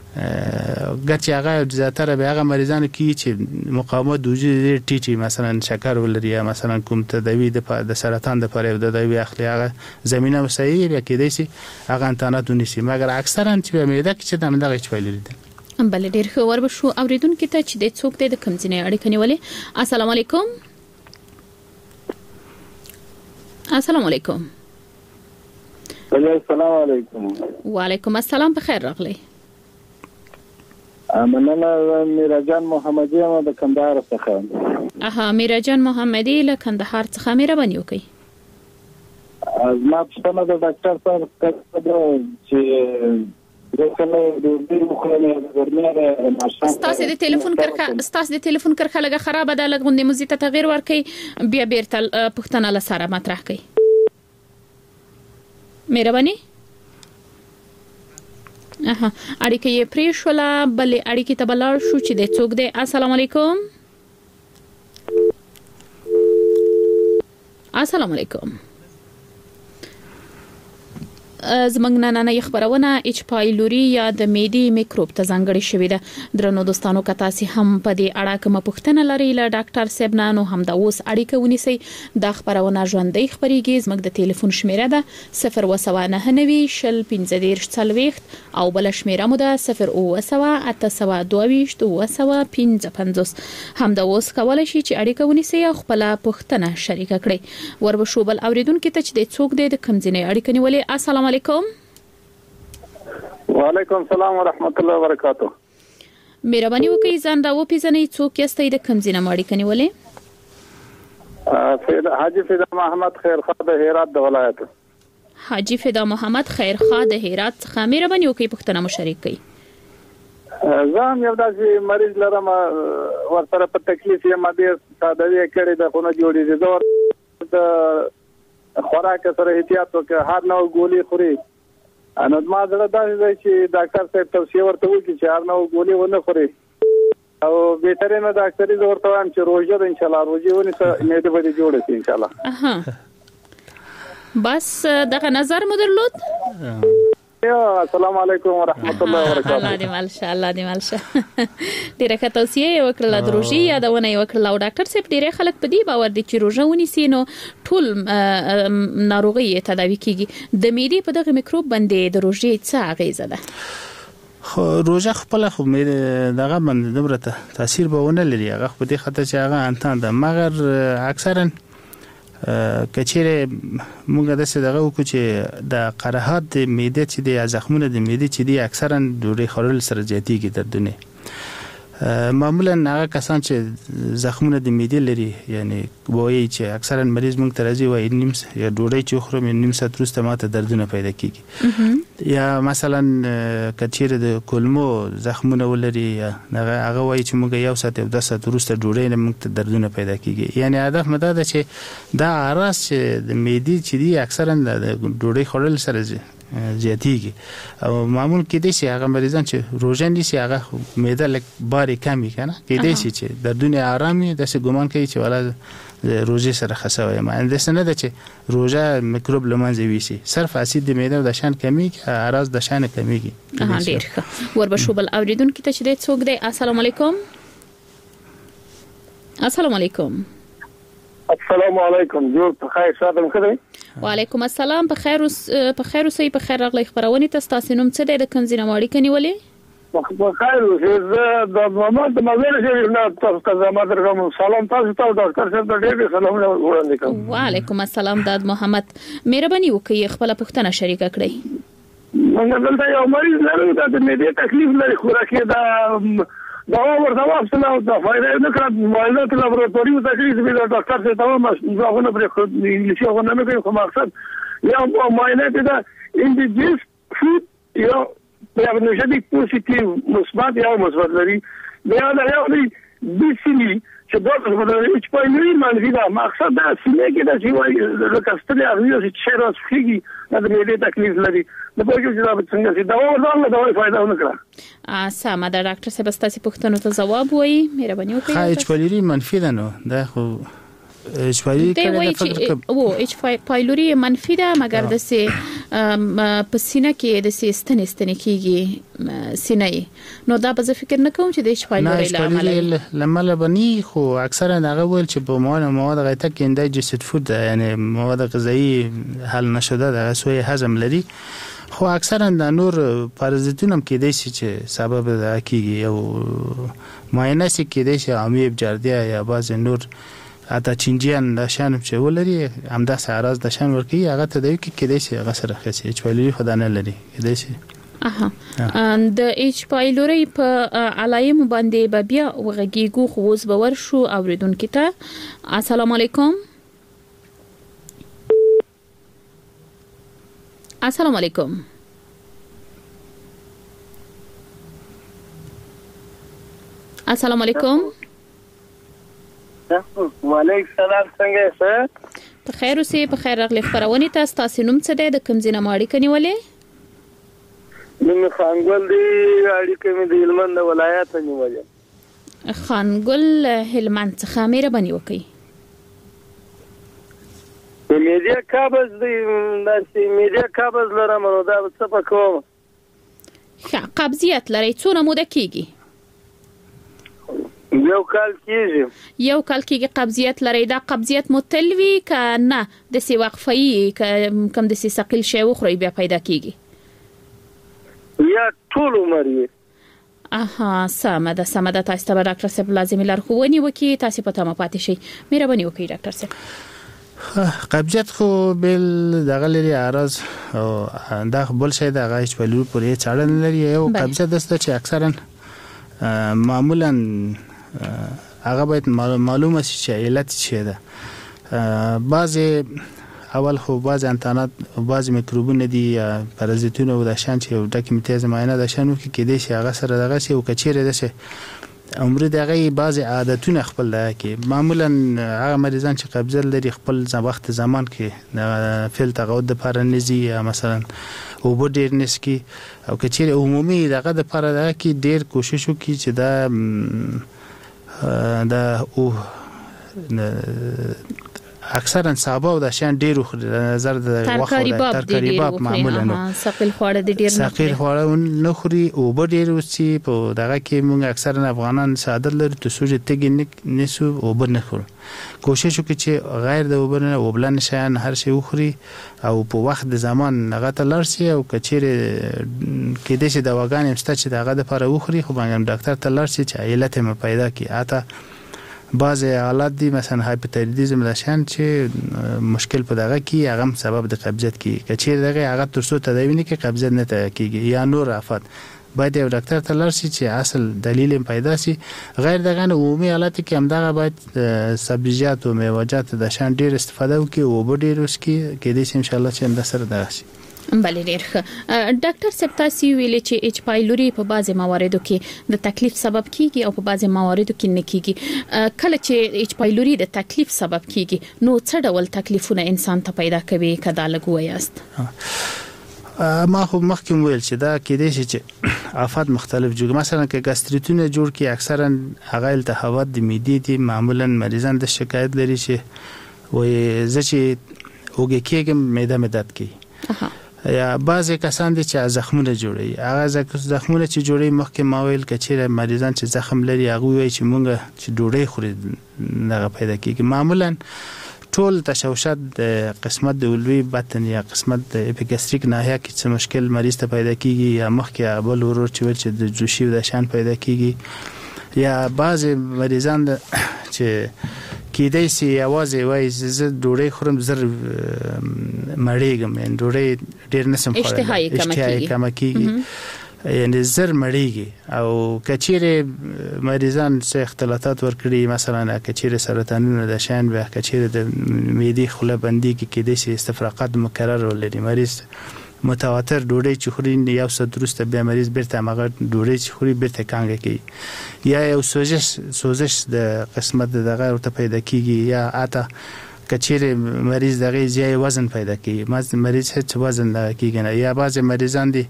ګرچې هغه زیاتره به هغه مریضانو کې چې مقاومت د وجود ټیټي مثلا شکر ولري یا مثلا کوم تداوی د سرطان د پاره د تداوی اخلي هغه زمينه مسایي یا کې دیسي هغه انتانات ونیسي مګر اکثرا چې په معده کې چې دغه اچ پایلری ده. بل ډیر خو ور بشو اوریدونکو ته چې د څوک د کمزینې اړیکه نیولې. السلام علیکم. السلام علیکم. السلام علیکم. وعلیکم السلام بخیر راغلی. مننه میراجان محمدی ما د کندهار څخه. اها میراجان محمدی له کندهار څخه مهرباني وکړئ. از ما پښتنه د ډاکټر صاحب کړه چې دغه د دې مخه ګرمه ستاسو د ټلیفون کرخه ستاسو د ټلیفون کرخه لګه خراب ده لګوندې مزي ته تغیر ورکړي بیا بیرته پښتنه لسره مطرح کړئ مهرباني. اها اړیکه یې پرې شوله بلې اړیکې ته بلار شو چې د څوک دی. السلام علیکم. السلام علیکم. زمنګ نننۍ خبرونه اچ پایلوري یا د معدې میکروب ته ځانګړې شوې ده. درنو دوستانو که تاسو هم په دې اړه کومه پوښتنه لرئ له ډاکټر صاحب نه نو هم دا اوس اړیکه ونیسئ. دا خبرونه ژوندۍ خبريږي. زموږ د ټلیفون شمیره ده صفر اووه نهه نوي شل پنځه دېرش څلوېښت او بل شمیره مو ده صفر اووه اته سوه دوه ویشت اووه سوه پنځه پنځوس. هم دا اوس کولای شي چې اړیکه ونیسئ او خپل پوښتنه شریکه کړئ. وربشو بل اوریدونکو ته چې د څوک د کمزینې اړیکه نیولې. السلام علیکم. وعلیکم السلام ورحمت الله وبرکاتہ. مهرباني وکړئ ځان را وپیژنئ څوک یاستئ د کمزینې اړیکه نیولې. سید حاجی فدا محمد خیرخواه د هرات د ولایت. حاجی فدا محمد خیرخواه د هرات څخه مهرباني وکړئ پوښتنه مو شریک کړئ. زه هم یو داسې مریض لرم ورسره په تکلیف یې ما ډېر ساده کړی د خونه جوړېږي. زه د خوراک سره احتیاط وکړم هر نوع ګولۍ خوري. نو ما زړه داسې دی چې ډاکټر صاحب توصیه ورته وکړي چې هر نوع ګولۍ ونه خوري او بهترینه ډاکټري زه ورته وایم چې روژه ده انشاءالله روژې ونیسه معده به دې جوړه شي انشاءالله. اها بس دغه نظر مو درلود. السلام علیکم ورحمت الله وبرکاتہ. الله دې مالشه الله دې مالشه. ډیره ښه توصیه وکړه د روژې یادونه وکړه او ډاکټر صاحب ډیره خلک په دې باور دي چې روژه ونیسي نو ټول ناروغي تداوي کیږي. د معدې په دغه میکروب باندې د روژې څه اغیزه ده؟ خو روژه خپل خو مې دغه باندې دبرته تاثیر به ونه لري. هغه په دې خاطر چې هغه انتان ده مګر اکثرا کچېره موږ د څه دغه وکړو چې د قرحات د معده چې د زخمونو د معده چې د اکثرا ډوډۍ خورل سره زیاتېږي دردونه. معمولا هغه کسان چې زخمونه د معده لري یعنی وایي چې اکثرا مریض موږ ته راځي وایي نیم یا ډوډۍ چې خورم نیم ساعت وروسته ماته دردونه پیدا کیږي. یا مثلا کچېره د کولمو زخمونه ولري یا هغه وایي چې موږ یو ساعت او دو ساعت وروسته ډوډۍ نه موږ ته دردونه پیدا کیږي. یعنی هدف مدا ده چې دا اراس چې د معده چې دی اکثرا د ډوډۍ خورل سره زیاتېږي او معمول کې دي چې هغه مریضان چې روزه نیسي هغه معده لک باري کمی کنه کې دي چې د دنیا آرامي د څه ګمان کوي چې ولا روزه سره خسوي ما اندسنه ده چې روزه میکروب لمنځه ویسي صرف اسید د معده د شان کمی اراز د شان کمیږي. ها ډیر ښه. وربشو بل اوریدونکو ته چې د څوک دی. السلام علیکم. السلام علیکم. السلام علیکم. جوړ په خیر ساتم خدای. وعلیکم السلام. په خیر اوس په خیر اوسې په خیر راغلی خبرونه تاسو نوم څه دی د کمزینه ماړی کني ولې؟ په خیر اوسې د محمد د مزار شریف نه تاسو ته زما درکوم. سلام تاسو ته ډاکټر صاحب ته ډېر سلام وړاندې کوم. وعلیکم السلام داد محمد. مهرباني وکړئ خپل پوښتنه شریکه کړئ. موږ دلته یو مریض لرو د معدې تکلیف لري خوراکي دا دا ورته واپسنه او دا فایده نه کړه معاینه ته لابراتواري ته تکلیف به ډاکټر ته تمام ځاونه پر انګلیسي او نه کوي خو مقصد یا معاینه ته دا انډیجیس فود یا یا نشدي پوزټیو مثبت یا مثبت لري بیا دا یو دی بیسلی چې دا په دې چې په نوې منفي دا مقصد دا سینې کې دا چې وایي د کاستلیا ریو چې چیرې سخیږي دا دې تکلیف لري د پوهې چې دا څنګه چې دا ورته دا فائدہ ونه کړه. سم ده ډاکټر صاحب تاسو پوښتنه ته جواب وایي مهرباني وکړئ. خا اچ پایلوري منفي ده نو دا خو اچ پایلوري کله د فکر او اچ پایلوري منفي ده مګر د سي په سینه کې د سي ستنې ستنې کیږي سینې نو دا به زه فکر نه کوم چې د اچ پایلوري لامل لامل بني خو اکثرا هغه ول چې په مواد مواد غیته کې اندایجستد فود یعنی مواد غذایی حل نشده د سوی هضم لري خو اکثرا د نور پارازیتونه کې دي چې سبب ده کیږي او معاینه سي کې دي چې امیب جردیا یا باز نور اته چنجیان د شان چې ولري همدا ساراز د شان ورکی هغه ته دی کې دي چې هغه سره خسي چې ویلي خدای نه لري کې دي چې اها د ایچ پایلوري په علایم باندې به بیا وغږیږو خو اوس به ورشو اوریدونکو ته. السلام علیکم. السلام علیکم. السلام علیکم. وعلیکم السلام. څنګه یې؟ په خیر اوسې په خیر راغلی خبرونه تاسو تاسو نوم څه دی د کمزینه ماړی کني ولې؟ نوم خانګل دی اړیکې مې د هلمند ولایت نیولې. خانګل هلمند څخه مهرباني وکړئ. د معده قبض دی داسې معده قبض لرم نو دا څه پکوم؟ ښه قبضیت لري څونه موده کیږي؟ یو کال کیږي. یو کال کیږي قبضیت لري. دا قبضیت متلوي ک نه د سی وقفي کم د سی ثقيل شی وخوري بیا پیدا کیږي؟ یا ټول عمر یې؟ اها سمه ده سمه ده. تاسو ته ډاکټر صاحب لازمي لارښوونې وکړي، تاسو په تمه پاتې شئ. مهرباني وکړئ ډاکټر صاحب. قبضیت خو بل دغه لري عرض او دا بل شي دغه هیڅ په لور پورې چاړه نه لري. یو قبضیت دسته چې اکثرا معمولا هغه باید معلومه شي چې علت څه ده. بعضی اول خو بعض انتانات او بعض میکروبونه دي پرازیتونه او د شان چې یو ډکه میتیز معاینه د شانو کې کېدې شي هغه سره دغه شي او کچېره ده شي عمر دغه بعض عادتونه خپل ده کې معمولا هغه مریضان چې قبضه لري خپل وخت زمان کې فعل تقاعد د پارانیزي مثلا او بو ډیر نسکی او کچېره عمومي دغه د پاره ده کې ډیر کوشش وکړي چې دا دا او اکثرا صحابه او د شان ډیرو نظر د وخت ترکاری باب معمولا ثقيل خواړه د ډیر نه ثقيل خواړه نه خوري او به ډیر وسی په دغه کې موږ اکثرا افغانان ساده لري ته سوجه تګ نسو او به نه خور کوشش وکړي چې غیر د وبنه وبلن شان هر شی وخوري او په وخت د زمان هغه ته لارسي او کچېره کې د شه دواګان مست چې دغه د لپاره وخوري خو باندې ډاکټر ته لارسي چې علت مې پیدا کی اته بعض حالات دي مثلا هایپوتایرویدیزم لشان چې مشکل په دغه کې هغه سبب د قبضیت کې کچېره دغه هغه ترڅو تداوی نه کې قبضیت نه کېږي یا نور افات باید یو ډاکټر ته لارسي چې اصل دلیل پیدا شي. غیر دغه عمومي حالات کې هم دغه باید سبزیجات او میوه‌جات د شان ډیر استفاده وکړي او به ډیر وسکي کې دې ان شاء الله چې هم د سره دغه شي. بله ډیر ښه. ډاکټر صاحب تاسو ویلي چې ایچ پایلوري په بعضي مواردو کې د تکلیف سبب کیږي او په بعضي مواردو کې نه کیږي. کله چې ایچ پایلوري د تکلیف سبب کیږي نو څه ډول تکلیفونه انسان ته پیدا کوي کدا لګویاست؟ ما خو مخکې ویل چې دا کې دي چې آفات مختلف جوړ مثلا کې ګاستریټونه جوړ کی اکثرا هغه التهابات د معدې دي معمولا مریضان د شکایت لري چې وې زچې اوګه کېږم معده مې درد کوي یا بعضی کسان دي چې زخمونه جوړي هغه زخمونه چې جوړي مخکې ما ویل کچېره مریضان چې زخم لري هغه وایي چې مونږ چې ډوډۍ خوري نه پیدا کیږي معمولا ټول تشوشات د قسمت د ولوي بطن یا قسمت د اپیګاستریک ناحیه کې څه مشکل مریض ته پیدا کیږي یا مخکې بل ورور چې د جوشي د شان پیدا کیږي یا بعضی مریضان چې کېدای شي یوازې وایي زه ډوډۍ خورم زر مړېږم یعنی ډوډۍ ډېر نسم خوړلی اشتهای کمه کیږي یعنی زر مړېږي او کچېره مریضان څه اختلالات ورکړي مثلا کچېره سرطانونه د شان به کچېره د معدې خوله بندي کې کېدای شي استفراغات مکرر ولري مریض متواتر ډوډۍ چې خوري یو څه درسته به مریض بیرته مغه ډوډۍ چې خوري بیرته کانګه کوي یا یو سوزش سوزش د قسمت دغه ورته پیدا کیږي یا اته کچېره مریض دغه زیات وزن پیدا کوي مریض هیڅ وزن نه کیږي یا بعض مریضان دي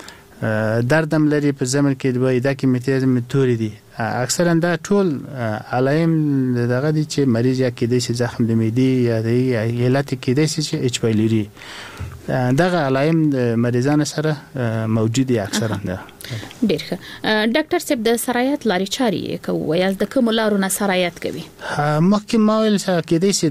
دردم لري په زمن کې دوی د کیمیتیزم توري دي اکثرا دا ټول علائم دغه دي چې مریض یا کې د زخم د معدې یا د علت کې د چې ایچ پایلوري دغه علائم د مریضانو سره موجود دي اکثرا. ډیر ښه. ډاکټر صاحب د سرایت لاري چاري کوي یا د کوم لارو نه سرایت کوي؟ مخکې ما ویل چې کې د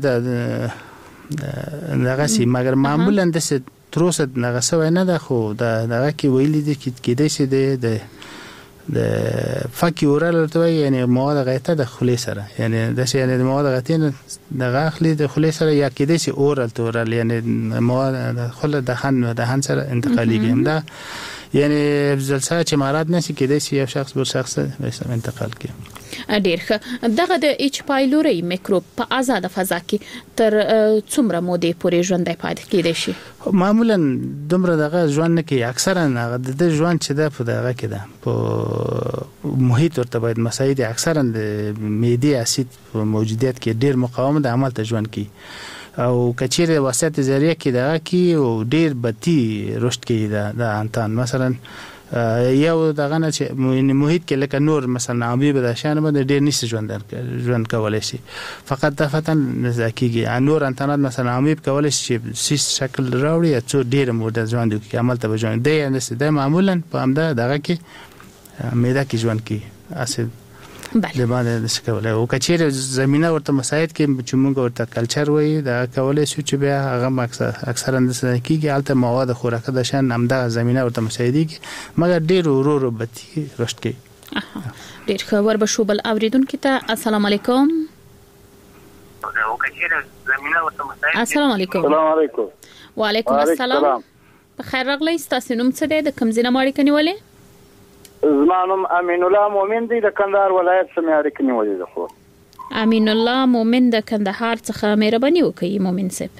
د دغه سي مګر معمولا د تروسه دغه سوي نه ده خو دغه کې ویلي دي کې کې د سي د د فکی اورال ورته یعنی مواد غیته د خلی سره یعنی د شي یعنی د مواد غیتین د غاخلی د خلی سره یا کې د شي اورال تورال یعنی مواد د خله د خن د هن سره انتقالیږي هم دا یعنی جلسه چې مراد نشي کې د شي یو شخص بل شخص انتقال کوي. ډیر ښه. دغه د ایچ پایلوري میکروب په آزاد فضا کې تر څومره مودې پورې ژوندۍ پاتې کېدای شي؟ معمولا دومره دغه ژوند نه کوي اکثرا د ژوند چې ده په دغه کې ده په محیط ورته باید مساعد اکثرا د معدې اسید په موجودیت کې ډیر مقاوم د عمل ته ژوند کوي او کچېره وسط ذریعہ کې دغه کې او ډیر بتی رشد کوي د انتان مثلا یو دغه نه چې محیط کې لکه نور مثلا عامي به د شان باندې ډېر نشي ژوند ژوند کولای شي فقط د فتن نزدیکیږي نور انټرنیټ مثلا عامي کولای شي سیس شکل راوړي یا څو ډېر مود ژوند کې عمل ته ژوند دی نه سي د معمولا په همدا دغه کې میدا کې ژوند کې اسه د باندې نشي کولای او کچېره زمينه ورته مساعد کې چې موږ ورته کلچر وایي دا کولای شو چې بیا هغه اکثرا د سنکیږي الته مواد خوراک د شان همدا زمينه ورته مساعديږي مګر ډېر ورو ورو بتی رشد کوي ډېر خبر به شو بل اوریدونکو ته السلام علیکم او کچېره زمينه ورته مساعد السلام علیکم السلام علیکم وعلیکم السلام په خیر راغلی تاسو نوم څه دی د کوم ځای نه ماړی کنيولې زمانم امین الله مومن دی د کندهار ولایت څخه اړیکې نیولې ده خو امین الله مومن د کندهار څخه مهرباني وکړئ مومن صاحب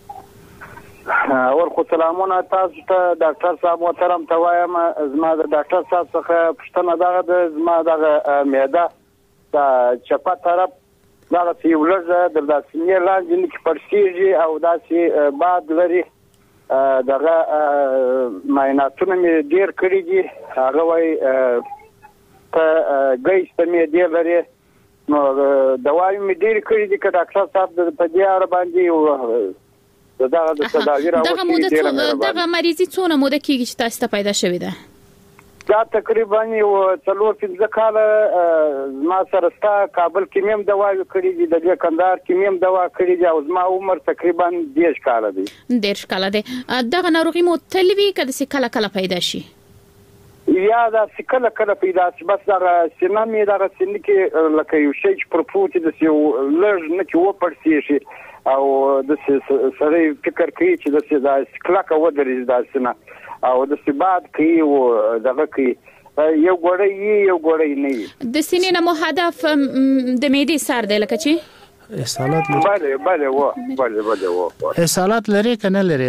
اور خو سلامونه تاسو ته ډاکټر صاحب محترم ته وایم زما د ډاکټر صاحب څخه پښتنه دغه د زما دغه معده د چپه طرف دغه یو لږه د داسې لاندې کې پړسیږي او داسې باد لري دغه معایناتونه مې ډیر کړی دي هغه وای ته ګیسته مې ډیر لري نو دوايي مې ډیر کړی دي که ډاکټر صاحب په دې اړه باندې دغه د تداوی راوړي دغه موده دغه مریضي څونه موده کېږي چې تاسو ته پیدا شوې ده دا تقریبا یو څلور پنځه کاله ما سره ستا کابل کې مم دوايي کړې دي د کندهار کې مم دوا کړې دي او زما عمر تقریبا دیش کاله دی دیش کاله دی دغه ناروغي مو تلوي کده سې کله کله پیدا شي یا دا کله کله پیدا شي بس دا سینه مې دا سینه کې لکه یو شی پر پروت دي یو لږ نه کې و پړسي شي او د سره فکر کوي چې د دا کلاکه ودرې دا سینه او د سباد کې او دغه کې یو ګړی یو ګړی نه د سینې نه مو هدف د معدې سر دی لکه چې اسهالات لري بله بله و بله بله و اسهالات لري کنه لري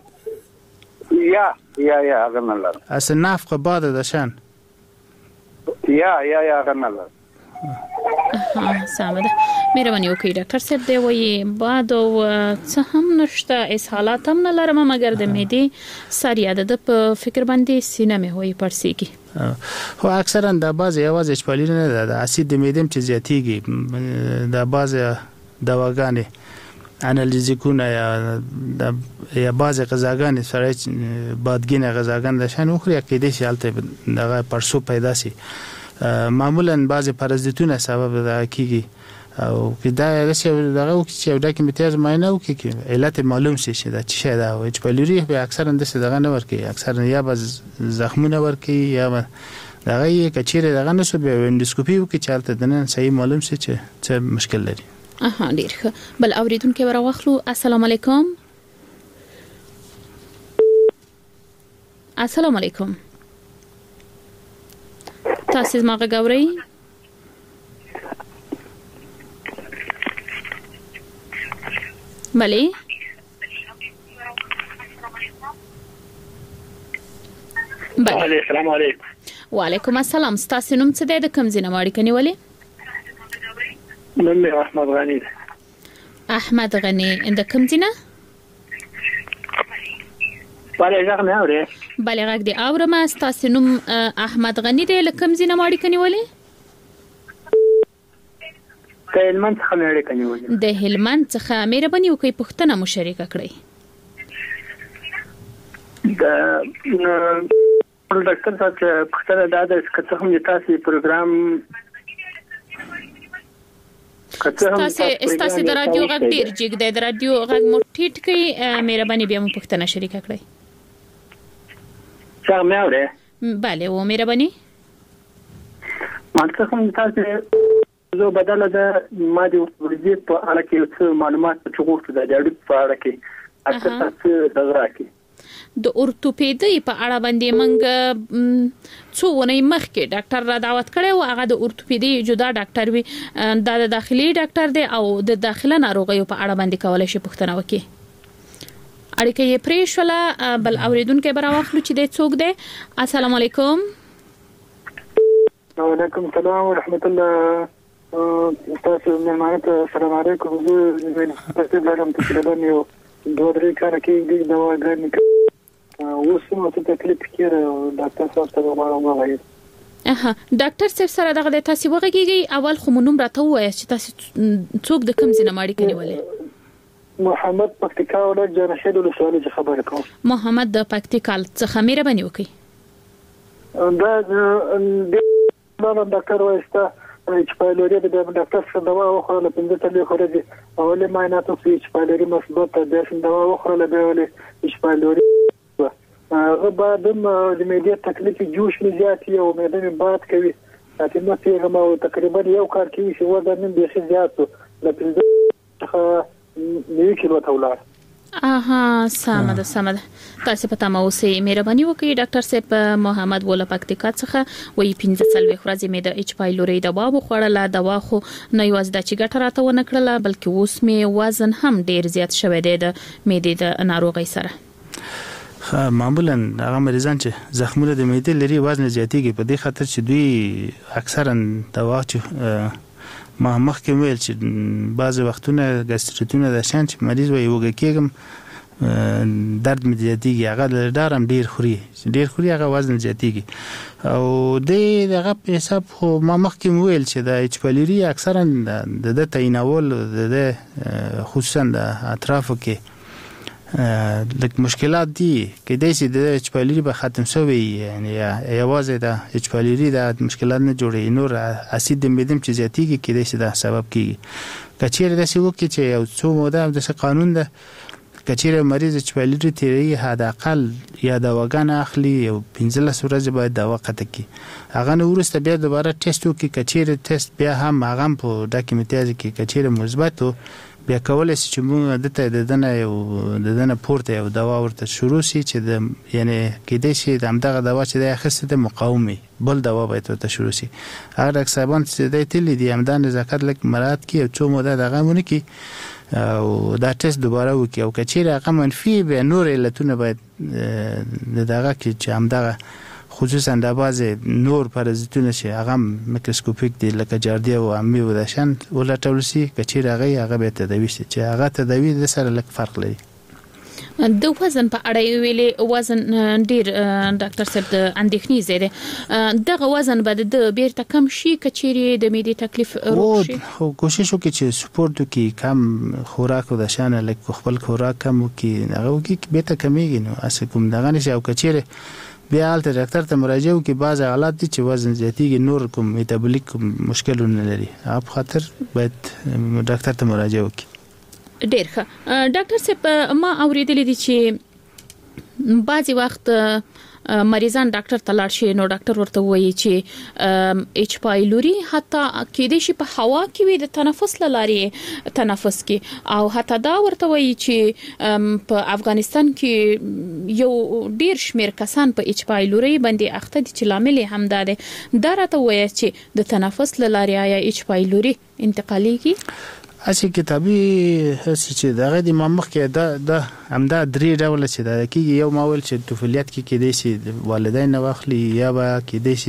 اسد یا یا یا هغه نه لري اسد نافقه باد د شان یا یا یا هغه نه لري ها سمه ده مهرباني وکړئ ډاکټر صاحب دی وایي باد او څه هم نشته اسهالات هم نه لرم مګر د معدې سر یاد د په فکر باندې سینه مې وایي پړسیږي خو اکثرا د باز یوازې چپالی نه ده د اسید د معدې چې زیاتیږي د باز دواګانې انالیزیکونه یا د یا باز غذاګانې سره بادګینه غذاګان د شان وخوري کېدې شي الته دغه پرسو پیدا شي معمولا بعضی پارازیتونه سبب ده کیږي او کدا رسې دغه چې دا کې امتیاز ماینه او کې علت معلوم شي چې دا څه ده او چې پلوري به اکثرا د څه دغه نه ورکي اکثرا یا باز زخمونه ورکي یا دغه کچېره دغه نشو به اندوسکوپي وکړي چې الته دنه صحیح معلوم شي چې څه مشکل لري اها ډیر ښه بل اوریدونکو ورغخلو السلام علیکم السلام علیکم تاسو زما غوړی بله بله السلام علیکم وعلیکم السلام تاسو نوم څه دی د کوم ځای نه ماړی کنيولې نوم احمد غنی احمد غنی د کوم ځای نه بله ځکه نه اوري بله غږ دی اورم تاسو نوم احمد غنی دی له کوم ځای نه ماړی کنيولې د هلمند څخه مې کنيولې د هلمند څخه مهرباني وکړئ پښتنه مشارکه کړئ د ډاکټر صاحب پښتنه دا د څه هم تاسو پروګرام تاسو تاسو د رادیو غږ ډیر جګ دی د رادیو غږ مو ټیټ کړئ مهرباني بیا مو پښتنه شریکه کړئ څنګه مې اورئ bale و مهرباني مانته کوم تاسو زه بدل ده ما دې ورځې په اړه کې څه معلومات چې غوښتل د اړیک په اړه کې اکثر تاسو دغه کې د اورتوپیدي په اړه باندې منګ څو ونې مخکې ډاکټر را دعوت کړي او هغه د اورتوپیدي جدا ډاکټر وي د داخلي ډاکټر دی او د داخله ناروغیو په اړه باندې کولای شي پوښتنه وکړي اړیکه یې پریښوله بل اوریدونکو به راوخلو چې د څوک دی السلام علیکم وعلیکم السلام ورحمت الله تاسو مېلمانه ته السلام علیکم زه تاسو لرم تقریبا یو دوه درې کال کې د دواګانې اوس نو ته تکلیف کړو ډاکټر صاحب ته وغواړم. اها ډاکټر صاحب سره دغه تاسو وغږیږي اول خو مونږ راته وایي چې تاسو څوک د کوم ځای نه ماړی کړیولې؟ محمد پکتیکا ولایت جانشین ولسوالۍ څخه خبرې کوم. محمد د پکتیکا څخه مهرباني وکړئ. دا د ډاکټر وایسته چې پایلوري د ډاکټر څخه دوا وخوړل پنځه تلې خورځي اولې معاینات وکړي چې پایلوري مثبت ده د دوا وخوړل به ولې چې پایلوري هغه بعد د معدې تکلیف جوش می زیات او معده می باد کوي چې نو پیغام او تقریبا یو کار کوي چې وزن نن به زیات د پنځه نیو کیلو تولار. اها سمه ده سمه ده. تاسو په تمه اوسئ. مهرباني وکړئ ډاکټر صاحب. محمد ولا پکتیکا څخه وایي پنځه څلوي خورځي مې د ایچ پایلوري دوا وخوړله. دوا خو نه یوازې د چې ګټه راته ونه کړله بلکې اوس مې وزن هم ډیر زیات شوی دی د معدې د ناروغۍ سره. معمولا هغه مریضان چې زخمونه د معدې لري وزن زیاتېږي په دې خاطر چې دوی اکثرا دوا چې ما مخکې ویل چې بعض وختونه ګاستریټونه د شان چې مریض وي وګ کېږم درد مې زیاتېږي هغه ډارم ډیر خوري ډیر خوري هغه وزن زیاتېږي او د هغه په حساب خو ما مخکې ویل چې د ایچ پایلوري اکثرا د د تعینول د خصوصا د اطرافو کې لکه مشکلات دي کې د سې د ایچ پایلوري به ختم شوی یعنی یوازې د ایچ پایلوري د مشکلات نه جوړي نور اسید د معدې چې زیاتېږي کې د سې د سبب کیږي. کچېره د سې وکړي چې یو څو موده د قانون ده کچېره مریض ایچ پایلوري تیری حد اقل یا د وګان اخلي یو پنځلس ورځې باید دوا قطع کی هغه نو ورسته بیا دوباره ټیسټ وکړي کچېره ټیسټ بیا هم هغه په ډاکیومنټیز کې کچېره مثبت بیا کولای شي چې موږ د ته د دنه یو د دنه پورته یو دوا ورته شروع شي چې د یعنی کې د شي د همدغه دوا چې د اخیسته د مقاومي بل دوا باید ورته شروع شي. هغه اکسابان چې د تل دي همدان نزاکت لک مراد کې او څو موده دغه مونږ کې او دا ټیسټ دوباره وکي او کچېره هغه منفي به نور علتونه باید دغه کې چې همدغه خصوصا د بازه نور پرازیتونه چې هغه میکروسکوپیک دي لکه جاردیا او امی وداشن ولټول شي کچېره هغه هغه به تداوی شي چې هغه تداوی د سره لک فرق لري. د وزن په اړه ویلې وزن ډیر ډاکټر صاحب د اندېښنې زیاده دغه وزن به د بیرته کم شي کچېره د معدې تکلیف روغ شي. خو کوشش وکړي چې سپورت وکړي کم خوراک وداشن لک خپل خوراک کم وکړي هغه وکړي بیرته کمیږي نو اسې کوم دغه نشي او کچېره بیا الته ډاکټر ته مراجعه وکړي بعض حالات دي چې وزن زیاتېږي نور کوم میټابولیک مشکلونه لري په خاطر باید ډاکټر ته مراجعه وکړي. ډیر ښه. ډاکټر صاحب ما اوریدلی دي چې بعضی وخت مریضان ډاکټر ته لاړ شي نو ډاکټر ورته وایي چې ایچ پایلوري حتی کېدې شي په هوا کې وي د تنفس لارې تنفس کې او حتی دا ورته وایي چې په افغانستان کې یو ډیر شمیر کسان په ایچ پایلوري باندې اخته دي چې لامل هم دا دی دا راته وایي چې د تنفس لارې آیا ایچ پایلوري انتقاليږي؟ اسی کتابي چې دغه د مخ کې دا د همدا درې ډول چې دا کې یو ماول چې طفولیت کې کې دي چې والدین واخلي یا با کې دي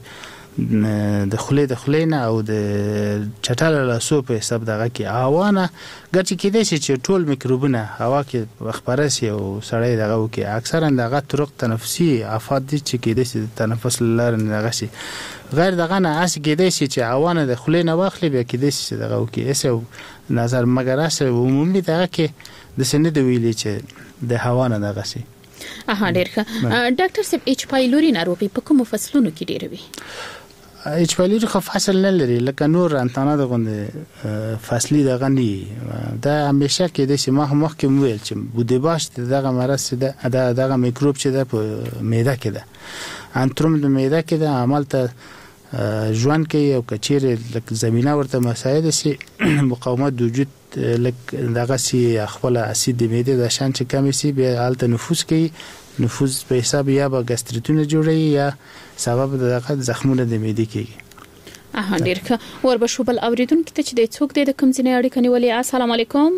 چې د خله د خلینه او د چټاله لاسو په حساب دغه کې اوانه ګرځي کې دي چې ټول میکروبونه هوا کې خبره سي او سړی دغه کې اکثرا دغه طرق تنفسي افات دي چې کې دي چې تنفس لاره نه غشي غیر دغه نه اس کې دي چې اوانه د خلینه واخلي به کې دي چې دغه کې اسه نظر مگر اسه عمومي دغه کې د سند ویلې چې د هوا نه دغه سي. اها ډیر ښه. ډاکټر صاحب ایچ پایلوري ناروغي په کوم فصلونو کې ډیر وي؟ ایچ پایلوري خو فصل نه لري لکه نور انتانه دغه فصلي دغه نه دا همیشه کې د سیمه مخ کې ویل چې بوده باش دغه مرض ده دغه میکروب چې ده په معده کې ده انتروم د معده کې ده عمل ته ژوند کې او کچېره لکه زمينه ورته مساعد شي مقاومت وجود لک دغه سي خپل اسید د معده د شان چې کم شي به حالت نفوس کې نفوس په حساب یا به ګاستریټونه جوړي یا سبب دغه زخمونه د معده کېږي. اها ډیر ښه. ور به شو بل اوریدونکو ته چې د څوک د کوم ځای اړیکه نیولې. السلام علیکم.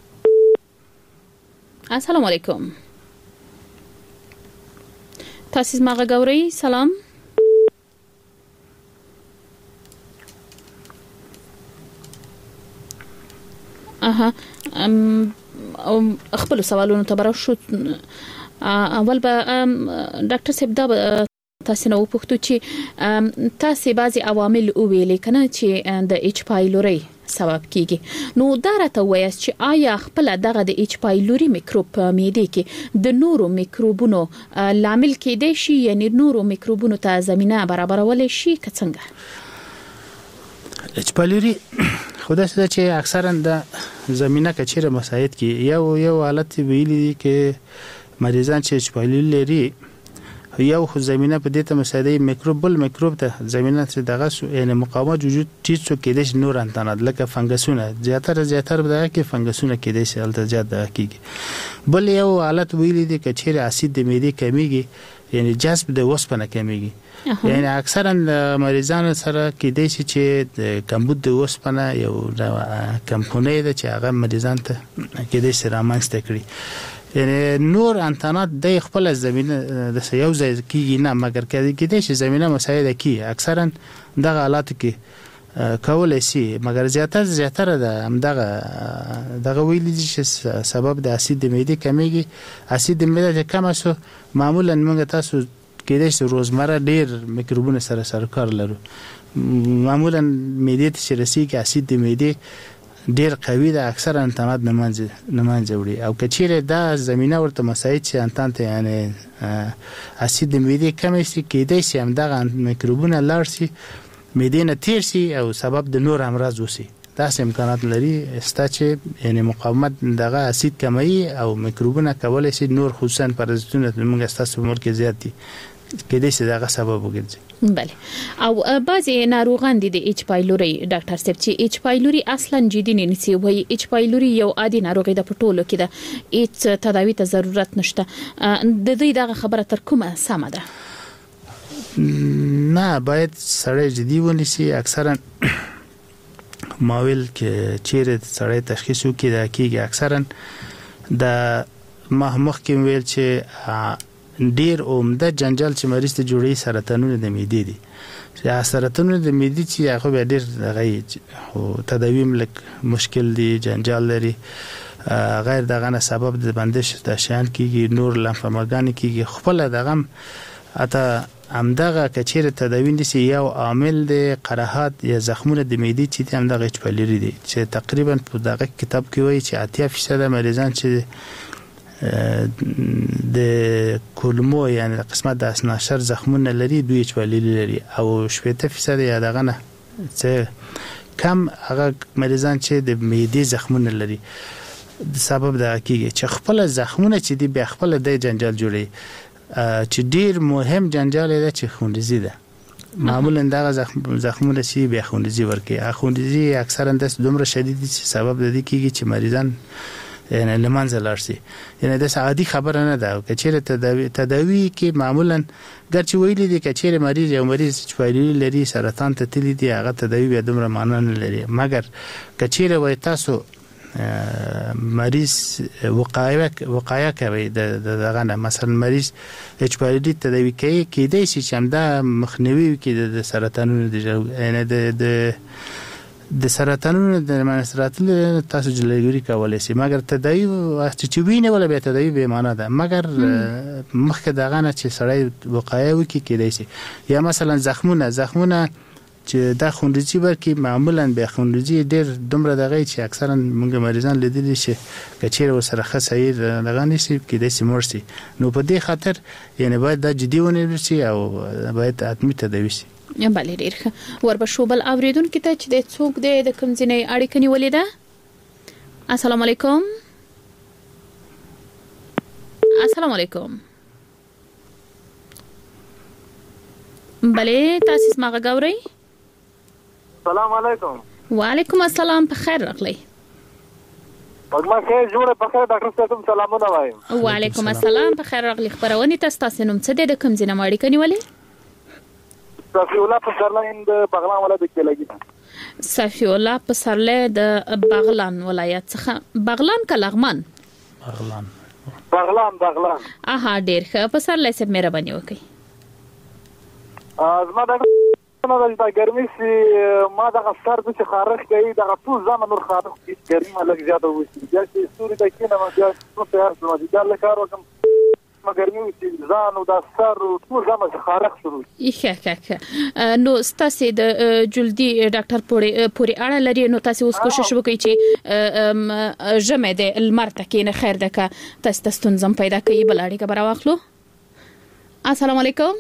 السلام علیکم. تاسو ما غوړی سلام. اها ام خپل سوالونو ته برابر شو اول به ډاکټر صاحب دا تاسو نو پوښتنه چې تاسو بعضي عوامل ویلې کنه چې د ایچ پایلوري سبب کیږي نو دا راته وایي چې آیا خپل دغه د ایچ پایلوري میکروب په معده کې د نورو میکروبونو لامل کېدای شي یعنی نورو میکروبونو ته زمينه برابرول شي که څنګه ایچ پایلوري خدای سره چې اکثرا د زمينه کچېره مساعد کی یو یو حالت ویلي کې مریضان چې ایچ پایلوري لري یو خو زمينه په دې ته مساعده میکروب بل میکروب ته زمينه چې دغه یعنی مقاومت وجود چیز څو کېدې نور انتانات لکه فنګسونه زیاتره زیاتره دغه کې فنګسونه کېدې شي التجاد دغه کېږي بل یو حالت ویلي دي کچېره اسید د معده کمیږي یعنی جذب د وسپنه کمیږي یعنی اکثرا مریضانو سره کېدې شي چې د کمبود د وسپنه یو کمپونه ده چې هغه مریضان ته کېدې شي رامنځته کړي یعنی نور انتانات د خپل زمينه د یو ځای کېږي نه مګر کېدې شي زمينه مساعده کی اکثرا دغه حالات کې کولای شي مګر زیاتره زیاتره د همدغه دغه ویلي چې سبب د اسید د معده کمیږي اسید د معده کم شو معمولا موږ تاسو کېدې شي روزمره ډیر میکروبونه سره سره کار لرو معمولا معده ته رسیدي اسید د معده ډیر قوي ده اکثر انتانات نمانځي نمانځي وړي او کچېره دا زمينه ورته مساعد شي انتانت یعنی اسید د معده کم شي کېدای شي هم دغه میکروبونه لار شي معده نه تیر شي او سبب د نور امراض وسی دا سم امکانات لري استا چې یعنی مقاومت دغه اسید کموي او میکروبونه کولای شي نور خصوصا پرازیتونه موږ استاسو عمر کې زیات دي کېدای شي دغه سبب وګرځي بله او بعضی ناروغان دي د ایچ پایلوري ډاکټر صاحب چې ایچ پایلوري اصلا جدي نه نسی وای ایچ پایلوري یو عادي ناروغي د پټولو کې ده ایچ تداوی ته ضرورت نشته د دې دغه خبره تر کومه سمه ده نه باید سړی جدي ونیسي اکثرا ماویل کې چیرې سړی تشخیص وکړي دا کېږي اکثرا د مخ کې ویل چې ډیر عمده جنجال چې مریض ته جوړي سرطانونه د معدې دي چې سرطانونه د معدې چې هغه ډیر غي او تداوی ملک مشکل دي جنجال لري غیر دغه نه سبب د بندش د شان کېږي نور لمفماګان کېږي خپل دغه اته همدغه کچېره تداوی دي یو عامل د قرحات یا زخمونه د معدې چې همدغه ایچ پایلوري دي چې تقریبا په دغه کتاب کې وایي چې اتیا فیصد مریضان چې د کولمو یعنی قسمت د اسناشر زخمونه لري دوی ایچ پایلوري لري او شپږ فیصد یا دغه نه چې کم هغه مریضان چې د معدې زخمونه لري سبب دا کېږي چې خپل زخمونه چې دی به خپل د جنجال جوړي چې ډیر مهم جنجال دی چې خونریزي ده معمولا دغه زخم زخمونه چې به خونریزي ورکي خونریزي اکثرا د دومره شدید دي چې سبب د دې کېږي چې مریضان یعنی لمنځه لارسي یعنی د عادي خبره نه ده کچېره تداوی تداوی کې معمولا ګرچې ویلي دي کچېره مریض یو مریض چې پایلوري لري سرطان ته تللی دی هغه تداوی به دومره معنا نه لري مګر کچېره وای تاسو مریض وقایه وقایه کوي د دغه مثلا مریض ایچ پایلوري تداوی کوي کېدای شي چې هم د مخنیوي کې د سرطانونو د یعنی د د سرطانونو د منسراتل تاسو جلګری کولای شي مګر تداوی چې وینه ولا به تداوی به معنا ده مګر مخکې دغه نه چې سړی وقایه وکي کېدای شي یا مثلا زخمونه زخمونه چې د خونریزي ورکی معمولا به خونریزي ډیر دومره دغه چې اکثرا موږ مریضان لیدلی شي کچېره وسره خسایي دغه نشي کېدای شي مرسي نو په دې خاطر یعنی باید د جدي ونیول شي او باید اتمی تداوی شي بله ډیر ښه وربشو بل اوریدونکو ته چې د څوک د کوم ځینې اړیکه نیولې ده السلام علیکم السلام علیکم بله تاسو ما غوړی السلام علیکم وعلیکم السلام په خیر راغلی پدما کې جوړه په خیر ډاکټر صاحب سلامونه وایم وعلیکم السلام په خیر راغلی خبرونه تاسو تاسو نوم څه د کوم ځینې اړیکه نیولې صفی الله پسرلین د بغلان ولایت کې لګی صفی الله پسرله د بغلان ولایت څخه بغلان کا لغمان بغلان بغلان بغلان اها ډیر ښه پسرله سم مهرباني وکړئ از ما دا نه د ګرمي سي ما دا سر د خارخ کوي دا ټول ځان نور خارخ کی ګرمي لګ زیاته وسی چې سوري د کینه ما بیا څه هر څه ما دا کار وکم قسمه ګرمي وي ځان او د سر ټول ځمه خارق شروع یخه نو ستاسو د جلدی ډاکټر پورې پورې اړه لري نو تاسو اوس کوشش وکړئ چې جمع د المرته کې نه خیر دکا تاسو تاسو زم پیدا کوي بلاړي کا برا واخلو. السلام علیکم.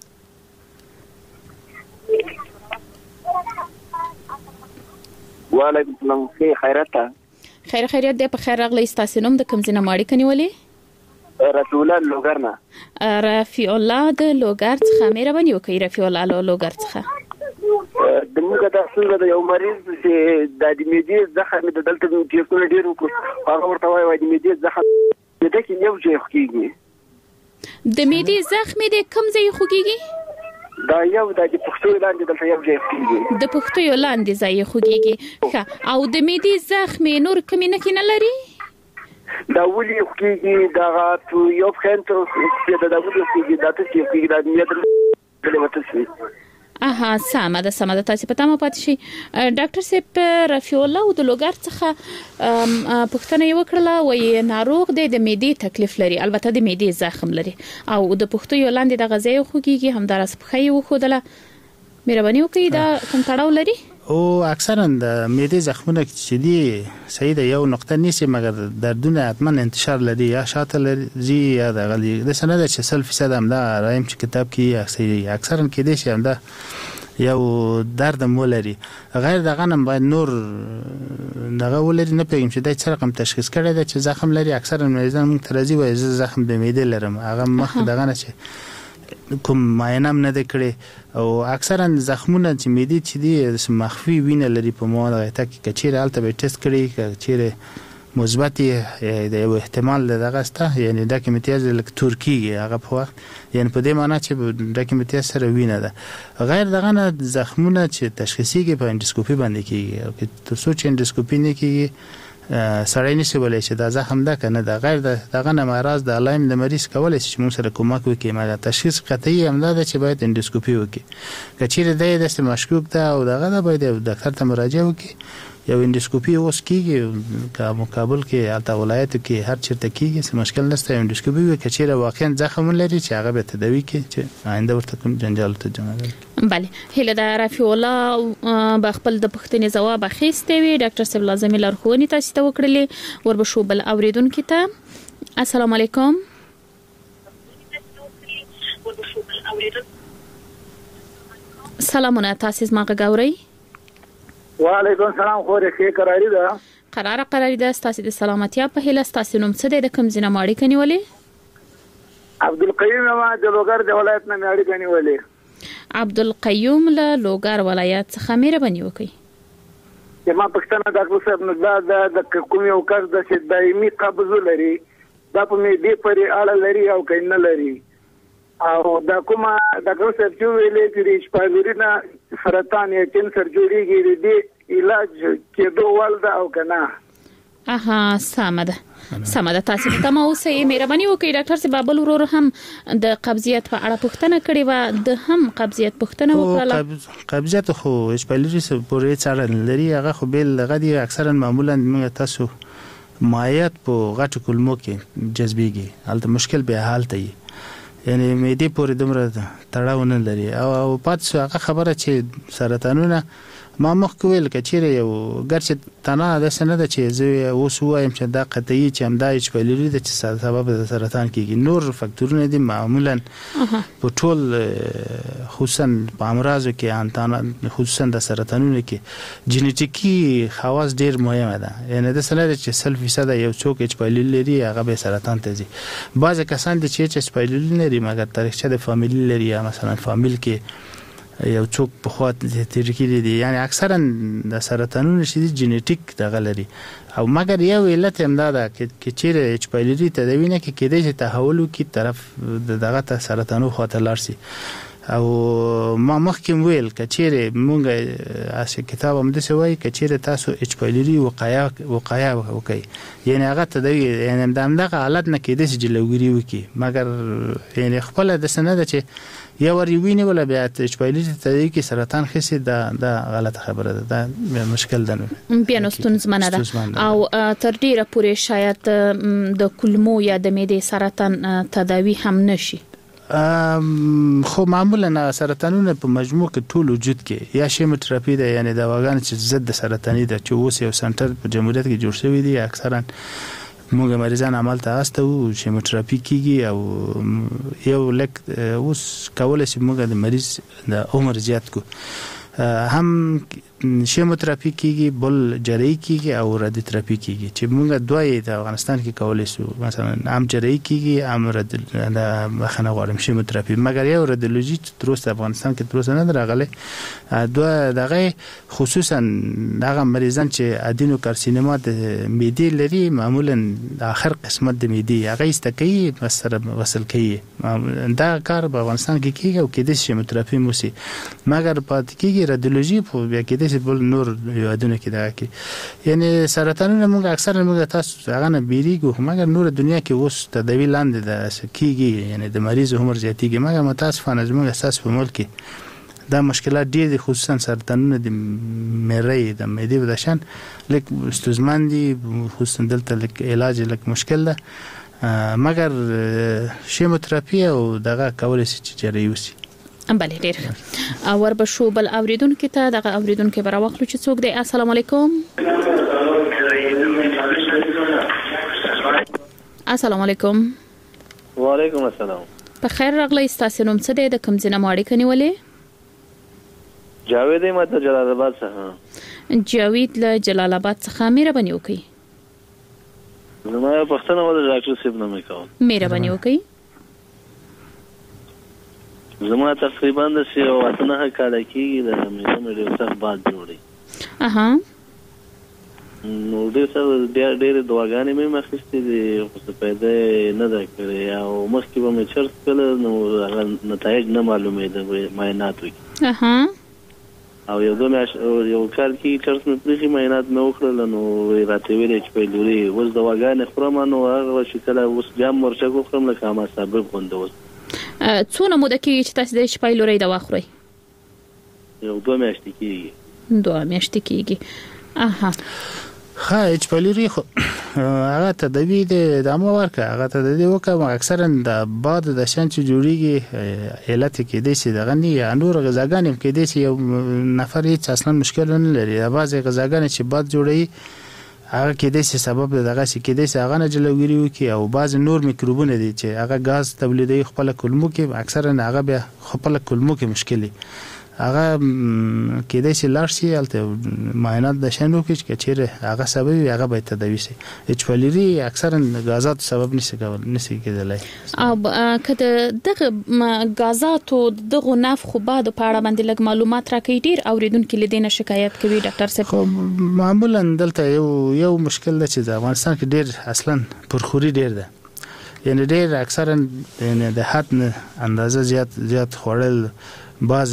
وعلیکم السلام. خیرات خیر خیریت دی. په خیر راغلی. تاسو نوم د کوم ځای نه ماړی کنيولې؟ رفیع الله لوګر نه. رفیع الله د لوګر څخه مهرباني وکړئ. رفیع الله له لوګر څخه د موږ د څنګه د یو مریض چې د دمیدي زخم د دلته د ټیسټونه ډیر وکړ هغه ورته وایي د دمیدي زخم د دې کې یو ځای خوږي. د میدي زخم د کوم ځای خوږيږي؟ دا یو د پښتو لاندې دلته یو ځای خوږي. د پښتو لاندې ځای خوږيږي. او د میدي زخم نور کوم نه کینه لري؟ دا ولي خوږي دا تو یو خنتو چې دا ولي خوږي دا ته چې خوږي دا میته د لمته اها سمه ده سمه ده. تاسو په تمه پات شي. ډاکټر صاحب رفیع الله د لوګر څخه پښتنه یو کړله وای ناروغ دی د معدې تکلیف لري البته د معدې زخم لري او د پښتو یو لاندې د غذای خوږیږي هم درس په خي وخدله مهرباني وکړئ دا کوم تړاو لري؟ او اکثرا د معدې زخمونه چې دي صحیح ده یو نقطه نیسي مګر دردونه حتما انتشار لري یا شاته لري یا د غلي د سند چې سل فیصد هم دا رایم چې کتاب کې اکثرا کې دي چې هم دا یو درد مولري غیر دغه نم باید نور دغه ولري نه پیږم چې د څه رقم تشخیص کړی دا چې زخم لري اکثرا مریضان موږ ترازی وایي زخم د معدې لرم هغه مخ دغه نه چې کوم معاینه نه د کړي او اکثرا زخمونه چې معدې چې دي مخفي وینه لري په مواد غیته کې کچیر الته به ټیسټ کړي کچیر مثبت د یو احتمال دغه ستا یعنی د کمیتیاز الکتور کیږي هغه په وخت یعنی په دې معنی چې د کمیتیاز سره وینه ده غیر دغه نه زخمونه چې تشخیصي کې په اندوسکوپي باندې کیږي او چې تاسو چې اندوسکوپي نه کیږي سړی نشي ولای چې دا زخم ده کنه دا غیر دغه نه مرز د الایم د مریض کولای چې موږ سره کومک وکړي مګر تشخیص قطعي هم ده چې باید اندوسکوپي وکړي کچیر د دې مشکوک ده او دغه ده باید ډاکټر ته مراجعه وکړي یو اندوسکوپي اوس کیږي په کابل کې الته ولایت کې هر چیرته کیږي څه مشکل نشته اندوسکوپي وکړي چې واقعا زخم لري چې هغه به تداوی کړي چې آینده ورته کوم جنجال ته جوړه بله هله د رفیع الله په خپل د پښتنې جواب اخیسته وی ډاکټر صاحب لازمي لارښوونې تاسو ته وکړلې ور به شو بل اوریدونکو ته السلام علیکم. سلامونه تاسو ما غوړی. وعلیکم السلام خو رخي قراری ده قرار قراری ده تاسو د سلامتیا په هله تاسو نوم څه د کوم ځنه ماړی کنيولې؟ عبدالقیوم ما د لوګر د ولایت نه ماړی کنيولې. عبدالقیوم له لوګر ولایت څخه مهرباني وکړئ. چې ما پښتنه ډاکټر صاحب نو دا د کوم یو کس د چې دایمي قبض لري دا په می دی پرې اړه لري او کین لري او دا کومه ډاکټر صاحب چې ویلې چې شپږورينا سرطان یا کینسر جوړیږي دې علاج کېدو ولدا او کنه. اها سمده سمده تاسو ته مو سه مهرباني وکړئ ډاکټر صاحب بابل ورور هم د قبضیت په اړه پوښتنه کړې و د هم قبضیت پوښتنه وکړه. قبضیت خو شپږلري پورې څارل لري هغه خو بل غدي اکثرا معمولا موږ تاسو مایات په غټ کلمو کې جذبيږي البته مشکل به حال ته یعنی مېدی پورې دومره تړاو نه لري او پات هغه خبره چې سرطانونه ما مخکې ویل کچېره یو ګرچې تنه د سند چې زه اوس وایم چې دا قطعي چې هم دا اچ پایلري د سبب د سرطان کېږي نور فاکتورونه دي معمولا په ټول خصوصا په امراضو کې انتانه خصوصا د سرطانونو کې جینیټیکي خواص ډیر مهمه ده یعنی د سند چې سل فیصد یو څوک اچ پایلري هغه به سرطان ته ځي بعض کسان دي چې اچ پایلري لري مګر تاریخچه د فامیلی لري یا مثلا فامیل کې یو څوک په خاط ترکی دي یعنی اکثرا د سرطانونو شدي جینیټیک دغه لري او مګر یو علت هم دا ده چې چیرې اچ پایلري تداوی نه کې کېدای چې تحول کی طرف دغه ته سرطانو خاطر لارسي او ما مخکې ویل کچېره مونږه اس کتاب هم د سوي کچېره تاسو اچ پایلری وقایع وقایع وکي یعنی هغه تدوی یعنی دغه حالت نه کېدې چې جلوګری وکي مګر یعنی خپل د سند چې یا ور ویني ولا بیا اچ پایلری تدوی کې سرطان خسي دا دا غلط خبره ده دا مشکل ده بیا نو ستونزمنه ده او تر ډیره پورې شاید د کولمو یا د معدې سرطان تداوی هم نشي خو معمولا سرطانونه په مجموع کې ټول وجود کې یا شیموتراپي ده یعنی دواګان چې ضد سرطاني ده چې اوس یو سنټر په جمهوریت کې جوړ شوی دی اکثرا موږ مریضان عمل ته استو شیموتراپي کیږي او یو لک اوس کولای شي موږ د مریض د عمر زیات کو هم شیموتراپي کیږي بل جراحي کیږي او رادیوتراپي کیږي چې موږ دوی د افغانستان کې کولای شو مثلا عام جراحي کیږي عام راد د مخنه غواړم شیموتراپي مګر یو رادیولوژي تر اوسه افغانستان کې تر اوسه نه راغله دوه دغه خصوصا دغه مریضان چې ادینو کارسینوما د معدې لري معمولا د اخر قسمت د معدې هغه استکي سره وصل کوي دا کار په افغانستان کې کیږي او کې د شیموتراپي موسی مګر پات کیږي رادیولوژي په بیا کې بل نور یادونه کې دا کې یعنی سرطانونه موږ اکثر موږ تاسو هغه نه بیریږو مګر نور دنیا کې اوس تداوی لاندې د کیږي یعنی د مریض عمر زیاتیږي مګر متاسفانه زموږ اساس په ملک کې دا مشکلات ډېر دي خصوصا سرطانونه د مری د معدې د شان لیک استزمان دي خصوصا دلته لیک علاج لیک مشکل ده مګر شیموتراپي او دغه کولای شي چې جراحي وشي بله ډیر اور به شو بل اوریدونکو ته دغه اوریدونکو برا وخلو چې څوک دی السلام علیکم السلام علیکم وعلیکم السلام په خیر راغلی تاسو نوم څه دی د کوم ځای نه ماړی کني ولې جاوید احمد جلال آباد څخه جاوید له جلال آباد څخه مهرباني وکړئ زما پښتنه ول ډاکټر صاحب نه مې کوم مهرباني وکړئ زما تقریبا د سی او اتنه کال کې د مې مې ډېر څه باد جوړي اها نو ډېر څه ډېر ډېر دواګانې مې مخکې دي خو پیدا نه ده کړې او مخکې به مې چرس کړل نو نتایج نه معلومې ده معاینات وکړي اها او یو دوه یو کال کې چرس مې پرېخي معاینات مې وکړل نو راته ویلې چې په لوري اوس دواګانې خورم نو هغه چې کله اوس بیا مرچک وخورم لکه ما سابق غونډه اوس څونه موده کې چې تاسو د شپایلوري دوا خورئ یو دوه میاشتې کېږي دوه میاشتې کېږي اها ها اچ پایلوري خو هغه تدوی د دمو ورکه هغه تدوی وکړه اکثرا د باد د شان چې جوړیږي علت کې د سي دغه نه نور غذاګان کې د سي یو نفر هیڅ اصلا مشکل نه لري د بعضي غذاګان چې باد جوړي هغه کې د سبب دغه شي کې د هغه نه جلوګری وکي او بعض نور میکروبونه دي چې هغه غاز تولیدي خپل کولمو کې اکثرا هغه به خپل کولمو کې مشکلي هغه کې د شي لارسي الته معاینات د شنو کې چې چیرې هغه سبب هغه به تداوي شي اچ پایلری اکثرا غازات سبب نشي کول نشي کېدلای او کله دغه غازات او دغه نف خو بعد په اړه باندې لګ معلومات راکې ډیر اوریدونکو لیدنه شکایت کوي ډاکټر صاحب معمولا دلته یو یو مشکل ده چې د افغانستان کې ډیر اصلا پرخوري ډیر ده یعنی ډیر اکثرا د حد اندازه زیات زیات خوړل بعض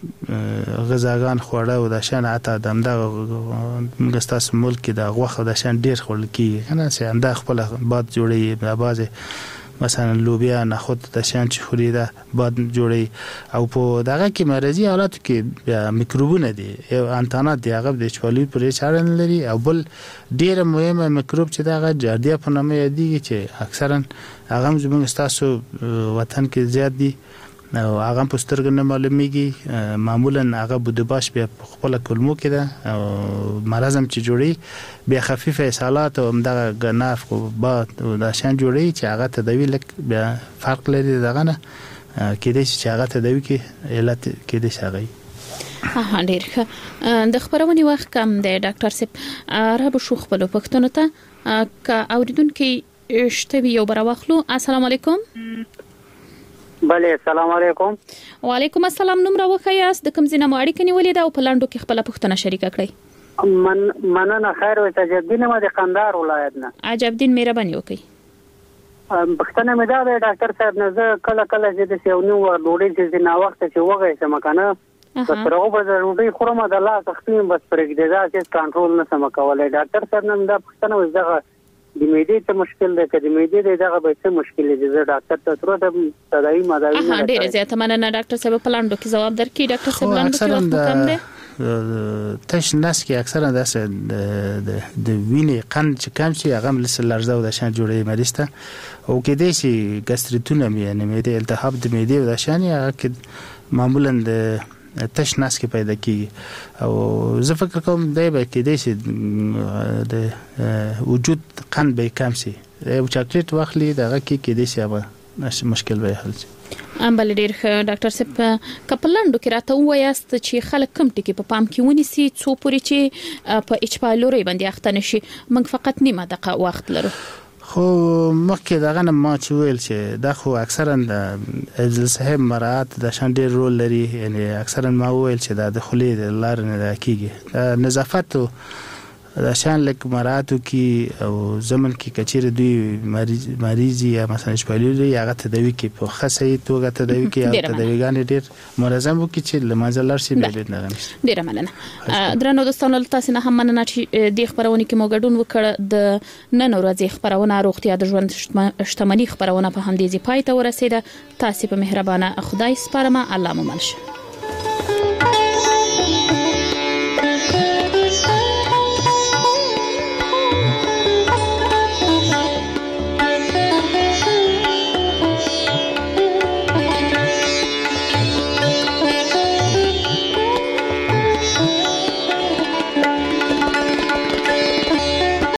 غذاګان خوړه او د شان عته دمده مګستاس ملک د غوخه د شان ډیر خورل کی کنه چې انده خپل باد جوړي د بعض مثلا لوبیا نه خود د شان چې خوري دا باد جوړي او په دغه کې مرضی حالات کې میکروبونه دي یو انټانات دی هغه د چوالي پرې چارن لري او بل ډیر مهمه میکروب چې دغه جاردیا په نامه یادي چې اکثرا هغه زموږ تاسو وطن کې زیات دي او هغه په سترګو نه معلومیږي معمولا هغه بودباش بیا خپل کلمو کې ده او مرزم چې جوړي بیا خفیفه اسهالات او دغه غناف کو با د شان جوړي چې هغه تدوی لک بیا فرق لري دغه نه کې د چې هغه تدوی کې علت کې د شغی ها ډیر ښه د خبرونې وخت کم دی ډاکټر صاحب را به شو خپل پښتون ته کا اوریدونکو شته یو بر واخلو السلام علیکم بله السلام علیکم وعلیکم السلام نوم را وخیاس د کوم ځای ماړی کني ولې دا په لاندو کې خپل پښتنه شریک کړی من مننه خیر او تجدید ما د قندهار ولایت نه عجب دین مهرباني وکي بختنه مې دا د ډاکټر صاحب نه زه کله کله چې د سیونو ډوډۍ چې نه وخت چې وغه سم کنه په ترغه به ډوډۍ خورم د لا تخفیم بس پرېږدي دا چې کنټرول نه سم کولای ډاکټر صاحب نن دا بختنه وزغه د معدې ته مشکل ده کله معدې دغه به څه مشکل دي زه ډاکټر ته تر د تداوی مداوی نه ډیره زیاته مننه ډاکټر صاحب په لاندو کې جواب درکړي ډاکټر صاحب لاندو کې وخت کم دی تش نس کې اکثرا داسه د د وینې قند چې کم شي هغه لسه لرزه او د شان جوړي مریض ته او کې دې شي ګاستریټونه مې نه معده التهاب د معده او د شان یا کې معمولا د تش نس کې پیدا کیږي او زه فکر کوم دی به کې دې شي د وجود قند به کم شي او چاکلیټ واخلي دغه کې کې دې شي هغه مشکل به حل شي ام بل ډیر ډاکټر صاحب کپلندو کې راته وایاست چې خلک کم ټکی په پام کې ونیسي څو پوری چې په اچ پایلوري باندې اخته نشي موږ فقط نیمه دقیقه وخت لرو خو مخکې دغه نه ما چې ویل چې دا خو اکثرا د صحیح مراعات د شان ډیر رول لري یعنی اکثرا ما ویل چې دا د خولې د لار نه کیږي نظافت د شان لک مراتو کې او زمن کې کچیر دوی مریض مریض یا مثلا شپایلوري هغه تدوی کې په خاصه توګه تدوی کې او تدویګان ډیر منظم وکړي چې لمازلار شي به نه غنښت ډیر مننه درنو دوستانو تاسو نه هم مننه چې د خبرونه کې موګډون وکړه د نن ورځې خبرونه روغتیا د ژوند شتمنۍ خبرونه په همدې ځای پای ته ورسېده تاسو په مهربانه خدای سپارم الله مو منشه